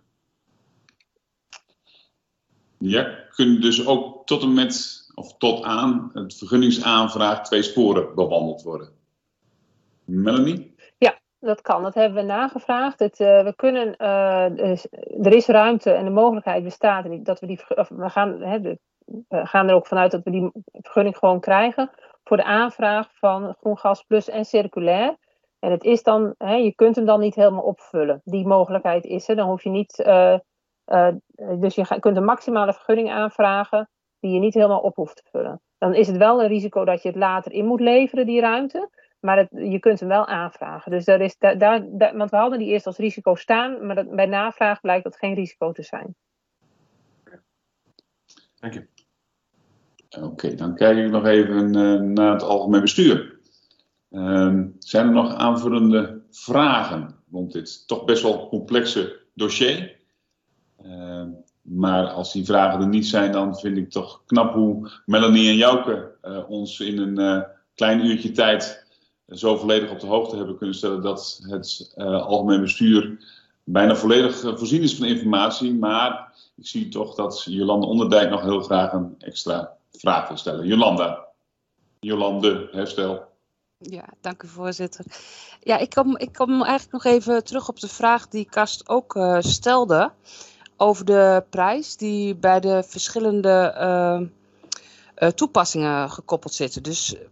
A: Ja, kunnen dus ook tot en met, of tot aan het vergunningsaanvraag twee sporen bewandeld worden. Melanie?
C: Ja, dat kan. Dat hebben we nagevraagd. Het, uh, we kunnen, uh, dus, er is ruimte en de mogelijkheid bestaat dat we die, of we gaan, hè, de, we gaan er ook vanuit dat we die vergunning gewoon krijgen voor de aanvraag van Groen Gas Plus en Circulair. En het is dan, hè, je kunt hem dan niet helemaal opvullen. Die mogelijkheid is er. Dan hoef je niet, uh, uh, dus je kunt een maximale vergunning aanvragen die je niet helemaal op hoeft te vullen. Dan is het wel een risico dat je het later in moet leveren, die ruimte. Maar het, je kunt hem wel aanvragen. Dus daar is, daar, daar, daar, want we hadden die eerst als risico staan, maar dat, bij navraag blijkt dat geen risico te zijn.
G: Dank je.
A: Oké, okay, dan kijk ik nog even uh, naar het algemeen bestuur. Uh, zijn er nog aanvullende vragen rond dit toch best wel complexe dossier? Uh, maar als die vragen er niet zijn, dan vind ik toch knap hoe Melanie en Jouke uh, ons in een uh, klein uurtje tijd uh, zo volledig op de hoogte hebben kunnen stellen dat het uh, algemeen bestuur bijna volledig uh, voorzien is van informatie. Maar ik zie toch dat Jolanda Onderdijk nog heel graag een extra vraag wil stellen. Jolanda. Jolande, herstel.
I: Ja, dank u voorzitter. Ja, ik kom, ik kom eigenlijk nog even terug op de vraag die Karst ook uh, stelde over de prijs die bij de verschillende uh, uh, toepassingen gekoppeld zitten. Dus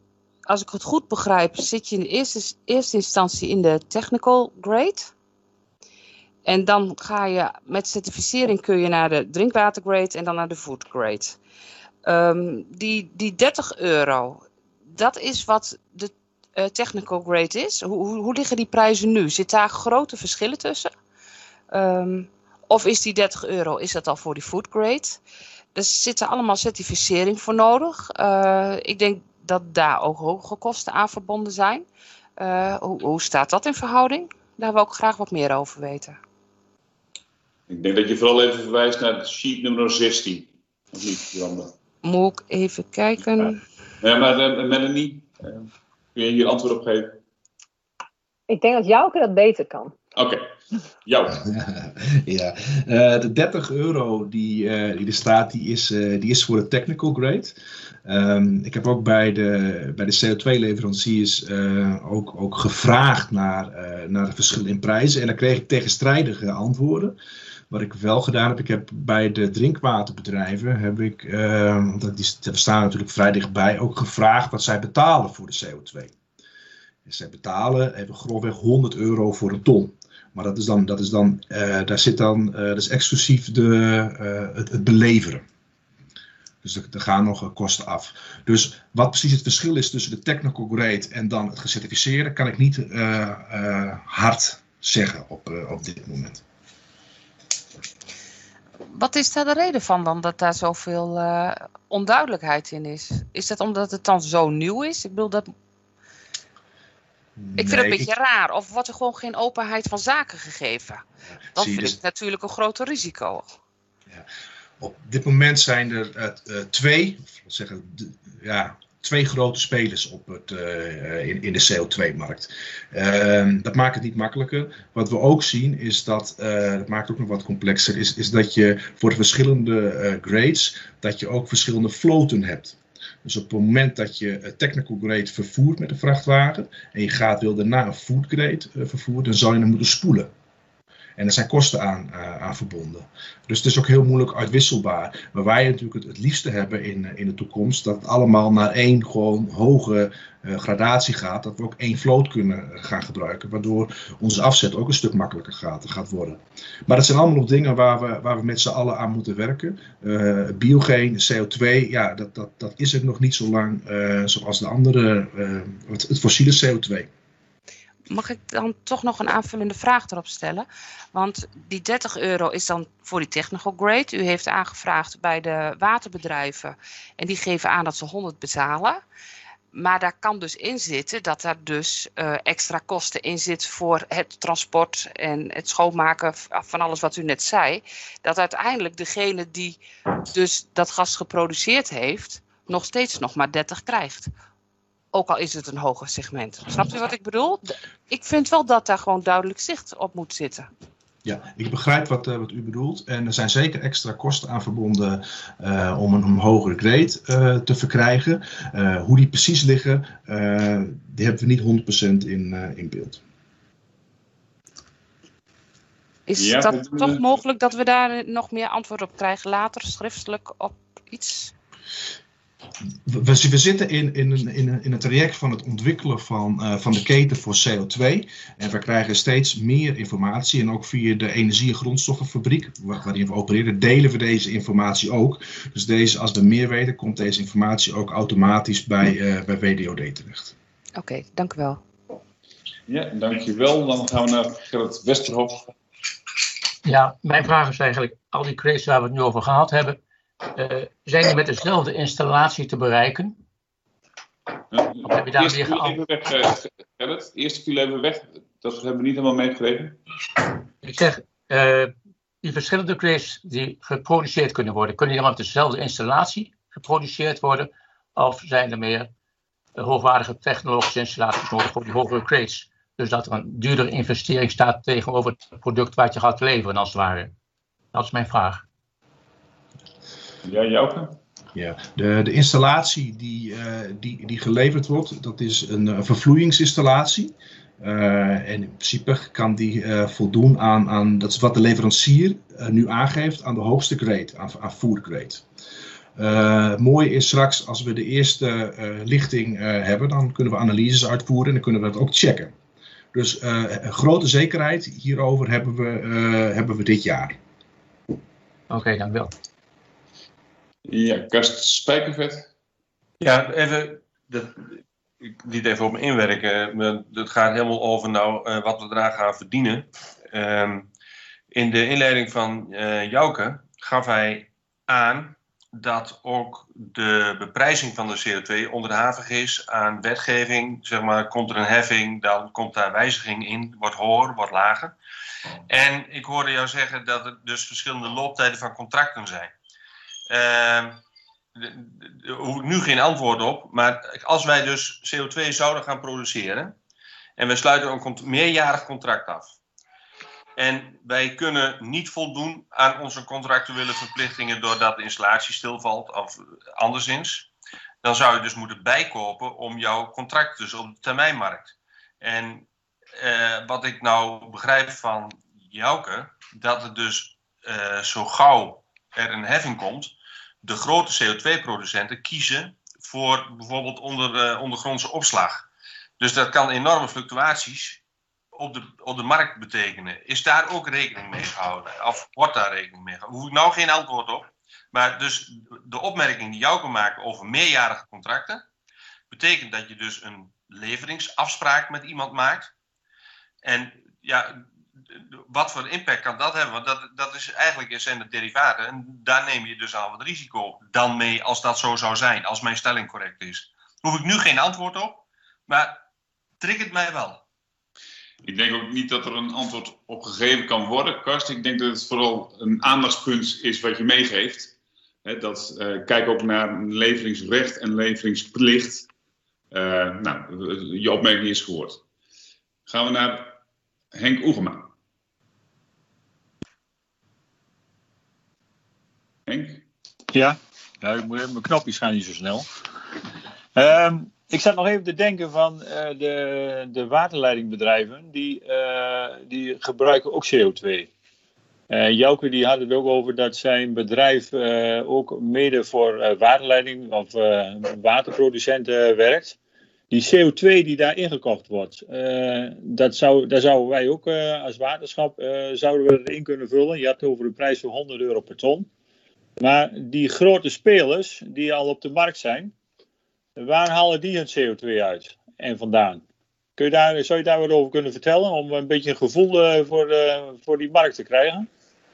I: als ik het goed begrijp, zit je in de eerste, eerste instantie in de technical grade. En dan ga je met certificering kun je naar de drinkwatergrade en dan naar de food grade. Um, die, die dertig euro, dat is wat de uh, technical grade is. Hoe, hoe, hoe liggen die prijzen nu? Zit daar grote verschillen tussen? Um, of is die dertig euro, is dat al voor die food grade? Er zitten allemaal certificering voor nodig. Uh, ik denk dat daar ook hoge kosten aan verbonden zijn. Uh, hoe, hoe staat dat in verhouding? Daar wil ik graag wat meer over weten.
A: Ik denk dat je vooral even verwijst naar het sheet nummer zestien. Of niet, Jolanda?
I: Moet ik even kijken.
A: Ja, ja maar uh, Melanie, uh, kun je hier antwoord op geven?
C: Ik denk dat Jouke dat beter kan.
A: Oké, okay. Jou.
D: Ja, uh, de dertig euro die, uh, die er staat, die is, uh, die is voor de technical grade. Um, ik heb ook bij de, bij de C O twee leveranciers uh, ook, ook gevraagd naar, uh, naar de verschillen in prijzen. En dan kreeg ik tegenstrijdige antwoorden. Wat ik wel gedaan heb, ik heb bij de drinkwaterbedrijven, heb ik, uh, want die staan natuurlijk vrij dichtbij, ook gevraagd wat zij betalen voor de C O twee. Dus zij betalen even grofweg honderd euro voor een ton. Maar dat is dan, dat is dan, uh, daar zit dan, uh, dat is exclusief de, uh, het, het beleveren. Dus er, er gaan nog uh, kosten af. Dus wat precies het verschil is tussen de technical grade en dan het gecertificeerde, kan ik niet uh, uh, hard zeggen op, uh, op dit moment.
I: Wat is daar de reden van dan, dat daar zoveel uh, onduidelijkheid in is? Is dat omdat het dan zo nieuw is? Ik bedoel, dat... Ik vind
D: nee,
I: het een beetje
D: ik...
I: raar. Of wordt er gewoon geen openheid van zaken gegeven? Dat vind
D: dus...
I: ik natuurlijk een groter risico.
D: Ja. Op dit moment zijn er uh, uh, twee, zeggen, d- ja, twee grote spelers op het, uh, in, in de C O twee markt. Uh, dat maakt het niet makkelijker. Wat we ook zien is dat, uh, dat maakt het ook nog wat complexer, is, is dat je voor de verschillende uh, grades, dat je ook verschillende floten hebt. Dus op het moment dat je een technical grade vervoert met een vrachtwagen en je gaat, wil daarna een food grade uh, vervoeren, dan zal je hem moeten spoelen. En er zijn kosten aan, uh, aan verbonden. Dus het is ook heel moeilijk uitwisselbaar. Maar wij natuurlijk het, het liefste hebben in, uh, in de toekomst, dat het allemaal naar één gewoon hoge uh, gradatie gaat. Dat we ook één vloot kunnen uh, gaan gebruiken. Waardoor onze afzet ook een stuk makkelijker gaat, gaat worden. Maar dat zijn allemaal nog dingen waar we, waar we met z'n allen aan moeten werken. Uh, biogeen, C O twee, ja, dat, dat, dat is er nog niet zo lang uh, zoals de andere, uh, het, het fossiele C O twee.
I: Mag ik dan toch nog een aanvullende vraag erop stellen? Want die dertig euro is dan voor die technical grade. U heeft aangevraagd bij de waterbedrijven en die geven aan dat ze honderd betalen. Maar daar kan dus in zitten dat daar dus uh, extra kosten in zit voor het transport en het schoonmaken van alles wat u net zei. Dat uiteindelijk degene die dus dat gas geproduceerd heeft, nog steeds nog maar dertig krijgt. Ook al is het een hoger segment. Snapt u wat ik bedoel? Ik vind wel dat daar gewoon duidelijk zicht op moet zitten.
D: Ja, ik begrijp wat, uh, wat u bedoelt. En er zijn zeker extra kosten aan verbonden uh, om een, een hogere grade uh, te verkrijgen. Uh, hoe die precies liggen, uh, die hebben we niet honderd procent in, uh, in beeld.
I: Is
A: ja,
I: dat
A: het,
I: toch
A: uh,
I: mogelijk dat we daar nog meer antwoord op krijgen later, schriftelijk op iets?
D: We, we zitten in, in, een, in, een, in een traject van het ontwikkelen van, uh, van de keten voor C O twee. En we krijgen steeds meer informatie. En ook via de energie- en grondstoffenfabriek, waar, waarin we opereren, delen we deze informatie ook. Dus deze, als we meer weten, komt deze informatie ook automatisch bij, uh, bij W D O D terecht.
I: Oké, okay, dank u wel.
A: Ja, dankjewel. Dan gaan we naar Gerrit Westerhof.
J: Ja, mijn vraag is eigenlijk, al die crates waar we het nu over gehad hebben, Uh, zijn die met dezelfde installatie te bereiken?
A: Ja,
J: of heb je daar
A: eerste
J: weer geal-
A: even weg, uh, Gerrit. Eerste viel even weg. Dat hebben we niet helemaal meegekregen.
J: Ik zeg, uh, die verschillende crates die geproduceerd kunnen worden, kunnen die allemaal met dezelfde installatie geproduceerd worden? Of zijn er meer uh, hoogwaardige technologische installaties nodig voor die hogere crates? Dus dat er een duurdere investering staat tegenover het product wat je gaat leveren, als het ware. Dat is mijn vraag.
A: Ja, Jouke?
D: Ja, de, de installatie die, uh, die, die geleverd wordt, dat is een, een vervloeiingsinstallatie. Uh, en in principe kan die uh, voldoen aan, aan, dat is wat de leverancier uh, nu aangeeft, aan de hoogste grade, aan, aan food grade. Uh, mooi is straks als we de eerste uh, lichting uh, hebben, dan kunnen we analyses uitvoeren en dan kunnen we dat ook checken. Dus uh, een grote zekerheid hierover hebben we, uh, hebben we dit jaar.
J: Oké, okay, dank wel.
A: Ja, Karst Spijkervet.
G: Ja, even, dat, ik liet even op me inwerken. Het gaat helemaal over nou, uh, wat we daarna gaan verdienen. Um, in de inleiding van uh, Jouke gaf hij aan dat ook de beprijzing van de C O twee onderhevig is aan wetgeving. Zeg maar, komt er een heffing, dan komt daar wijziging in, wordt hoger, wordt lager. En ik hoorde jou zeggen dat er dus verschillende looptijden van contracten zijn. Uh, Daar hoef ik nu geen antwoord op, maar als wij dus C O twee zouden gaan produceren en we sluiten een cont- meerjarig contract af en wij kunnen niet voldoen aan onze contractuele verplichtingen doordat de installatie stilvalt of anderszins, dan zou je dus moeten bijkopen om jouw contract dus op de termijnmarkt. En uh, wat ik nou begrijp van Jouke, dat het dus uh, zo gauw er een heffing komt, de grote C O twee producenten kiezen voor bijvoorbeeld onder, uh, ondergrondse opslag. Dus dat kan enorme fluctuaties op de, op de markt betekenen. Is daar ook rekening mee gehouden? Of wordt daar rekening mee gehouden? Hoef ik nou geen antwoord op. Maar dus de opmerking die Jouke maakt over meerjarige contracten, betekent dat je dus een leveringsafspraak met iemand maakt. En ja, wat voor impact kan dat hebben? Want dat, dat is eigenlijk zijn de derivaten. En daar neem je dus al wat risico dan mee als dat zo zou zijn. Als mijn stelling correct is. Hoef ik nu geen antwoord op. Maar triggert mij wel.
A: Ik denk ook niet dat er een antwoord op gegeven kan worden, Karst. Ik denk dat het vooral een aandachtspunt is wat je meegeeft. He, dat, uh, kijk ook naar leveringsrecht en leveringsplicht. Uh, nou, je opmerking is gehoord. Gaan we naar Henk Oegema. Henk?
F: Ja, nou, ik moet even, mijn knopjes gaan niet zo snel. Um, ik zat nog even te denken van uh, de, de waterleidingbedrijven, die, uh, die gebruiken ook C O twee. Uh, Jouke die had het ook over dat zijn bedrijf uh, ook mede voor uh, waterleiding of uh, waterproducenten werkt. Die C O twee die daar ingekocht wordt, uh, dat zou, daar zouden wij ook uh, als waterschap uh, zouden we erin kunnen vullen. Je had het over een prijs van honderd euro per ton. Maar die grote spelers die al op de markt zijn, waar halen die hun C O twee uit en vandaan? Kun je daar, zou je daar wat over kunnen vertellen om een beetje een gevoel uh, voor, uh, voor die markt te krijgen?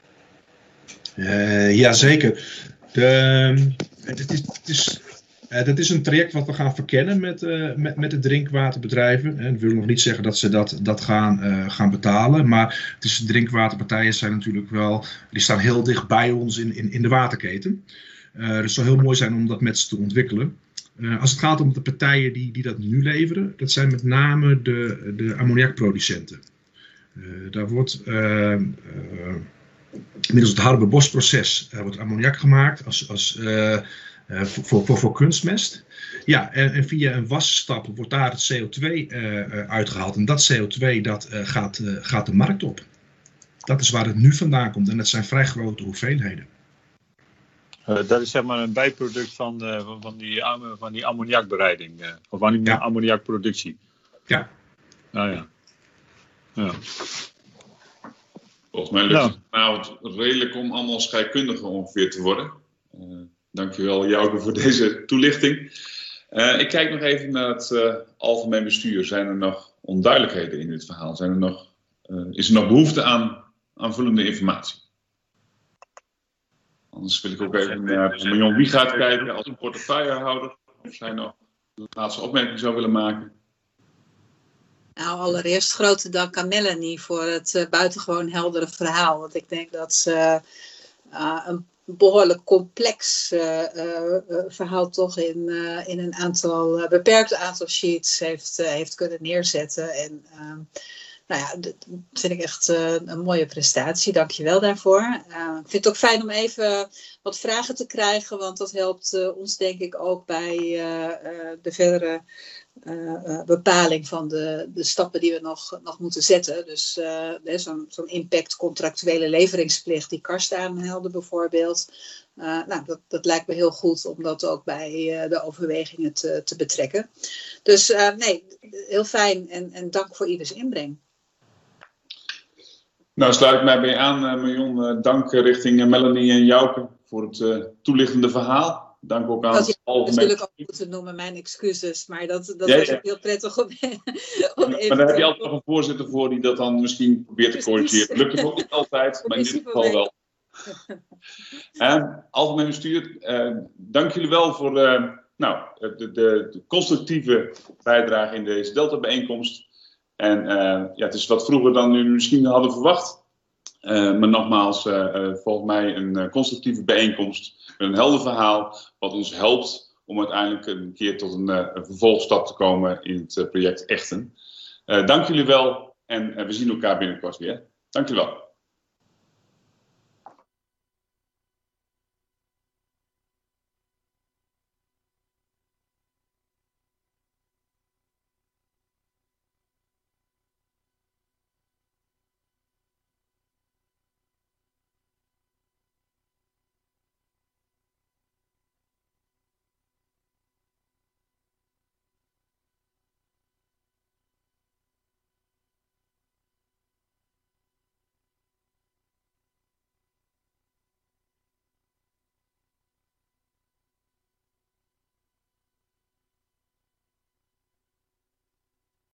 D: Uh, Jazeker. De, het is, het is, uh, dat is een traject wat we gaan verkennen met, uh, met, met de drinkwaterbedrijven. En dat wil nog niet zeggen dat ze dat, dat gaan, uh, gaan betalen. Maar het is, de drinkwaterpartijen zijn natuurlijk wel, die staan heel dicht bij ons in, in, in de waterketen. Uh, dus het zou heel mooi zijn om dat met ze te ontwikkelen. Uh, als het gaat om de partijen die, die dat nu leveren, dat zijn met name de, de ammoniakproducenten. Uh, daar wordt uh, uh, middels het Haarlemmerbosproces uh, wordt ammoniak gemaakt als, als, uh, uh, voor, voor, voor kunstmest. Ja, en, en via een wasstap wordt daar het C O twee uh, uh, uitgehaald. En dat C O twee dat, uh, gaat, uh, gaat de markt op. Dat is waar het nu vandaan komt en dat zijn vrij grote hoeveelheden.
F: Uh, dat is zeg maar een bijproduct van, uh, van, van, die, van die ammoniakbereiding, uh, of van die ja. ammoniakproductie.
D: Ja.
F: Nou ja. ja.
A: Volgens mij lukt het vanavond redelijk om allemaal scheikundigen ongeveer te worden. Uh, dankjewel Jouke voor deze toelichting. Uh, ik kijk nog even naar het uh, algemeen bestuur. Zijn er nog onduidelijkheden in dit verhaal? Zijn er nog, uh, is er nog behoefte aan aanvullende informatie? Anders wil ik ook even naar Marion Wiegaard kijken als portefeuillehouder. Of zij nog de laatste opmerking zou willen maken.
B: Nou, allereerst grote dank aan Melanie voor het uh, buitengewoon heldere verhaal. Want ik denk dat ze uh, een behoorlijk complex uh, uh, verhaal toch in, uh, in een aantal, uh, beperkt aantal sheets heeft, uh, heeft kunnen neerzetten. En uh, nou ja, dat vind ik echt uh, een mooie prestatie. Dank je wel daarvoor. Uh, ik vind het ook fijn om even wat vragen te krijgen. Want dat helpt uh, ons denk ik ook bij uh, uh, de verdere uh, uh, bepaling van de, de stappen die we nog, nog moeten zetten. Dus uh, zo'n zo'n impact contractuele leveringsplicht die Karst aanhaalde bijvoorbeeld. Uh, nou, dat, dat lijkt me heel goed om dat ook bij uh, de overwegingen te, te betrekken. Dus uh, nee, heel fijn en, en dank voor ieders inbreng.
A: Nou, sluit ik mij bij je aan, uh, Marion. Uh, dank uh, richting uh, Melanie en Jouke voor het uh, toelichtende verhaal. Dank ook aan
B: dat
A: het algemeen.
B: natuurlijk ook moeten noemen, mijn excuses. Maar dat, dat
A: ja,
B: was
A: ja.
B: ook heel prettig om, om
A: maar,
B: even
A: maar daar heb je
B: te...
A: altijd nog een voorzitter voor die dat dan misschien probeert te corrigeren. Lukt het ook niet altijd, maar in dit geval wel. uh, algemeen bestuur, uh, dank jullie wel voor uh, nou, de, de, de constructieve bijdrage in deze Delta-bijeenkomst. En uh, ja, het is wat vroeger dan jullie misschien hadden verwacht. Uh, maar nogmaals, uh, uh, volgens mij een uh, constructieve bijeenkomst met een helder verhaal, wat ons helpt om uiteindelijk een keer tot een, uh, een vervolgstap te komen in het uh, project Echten. Uh, dank jullie wel en uh, we zien elkaar binnenkort weer. Dank jullie wel.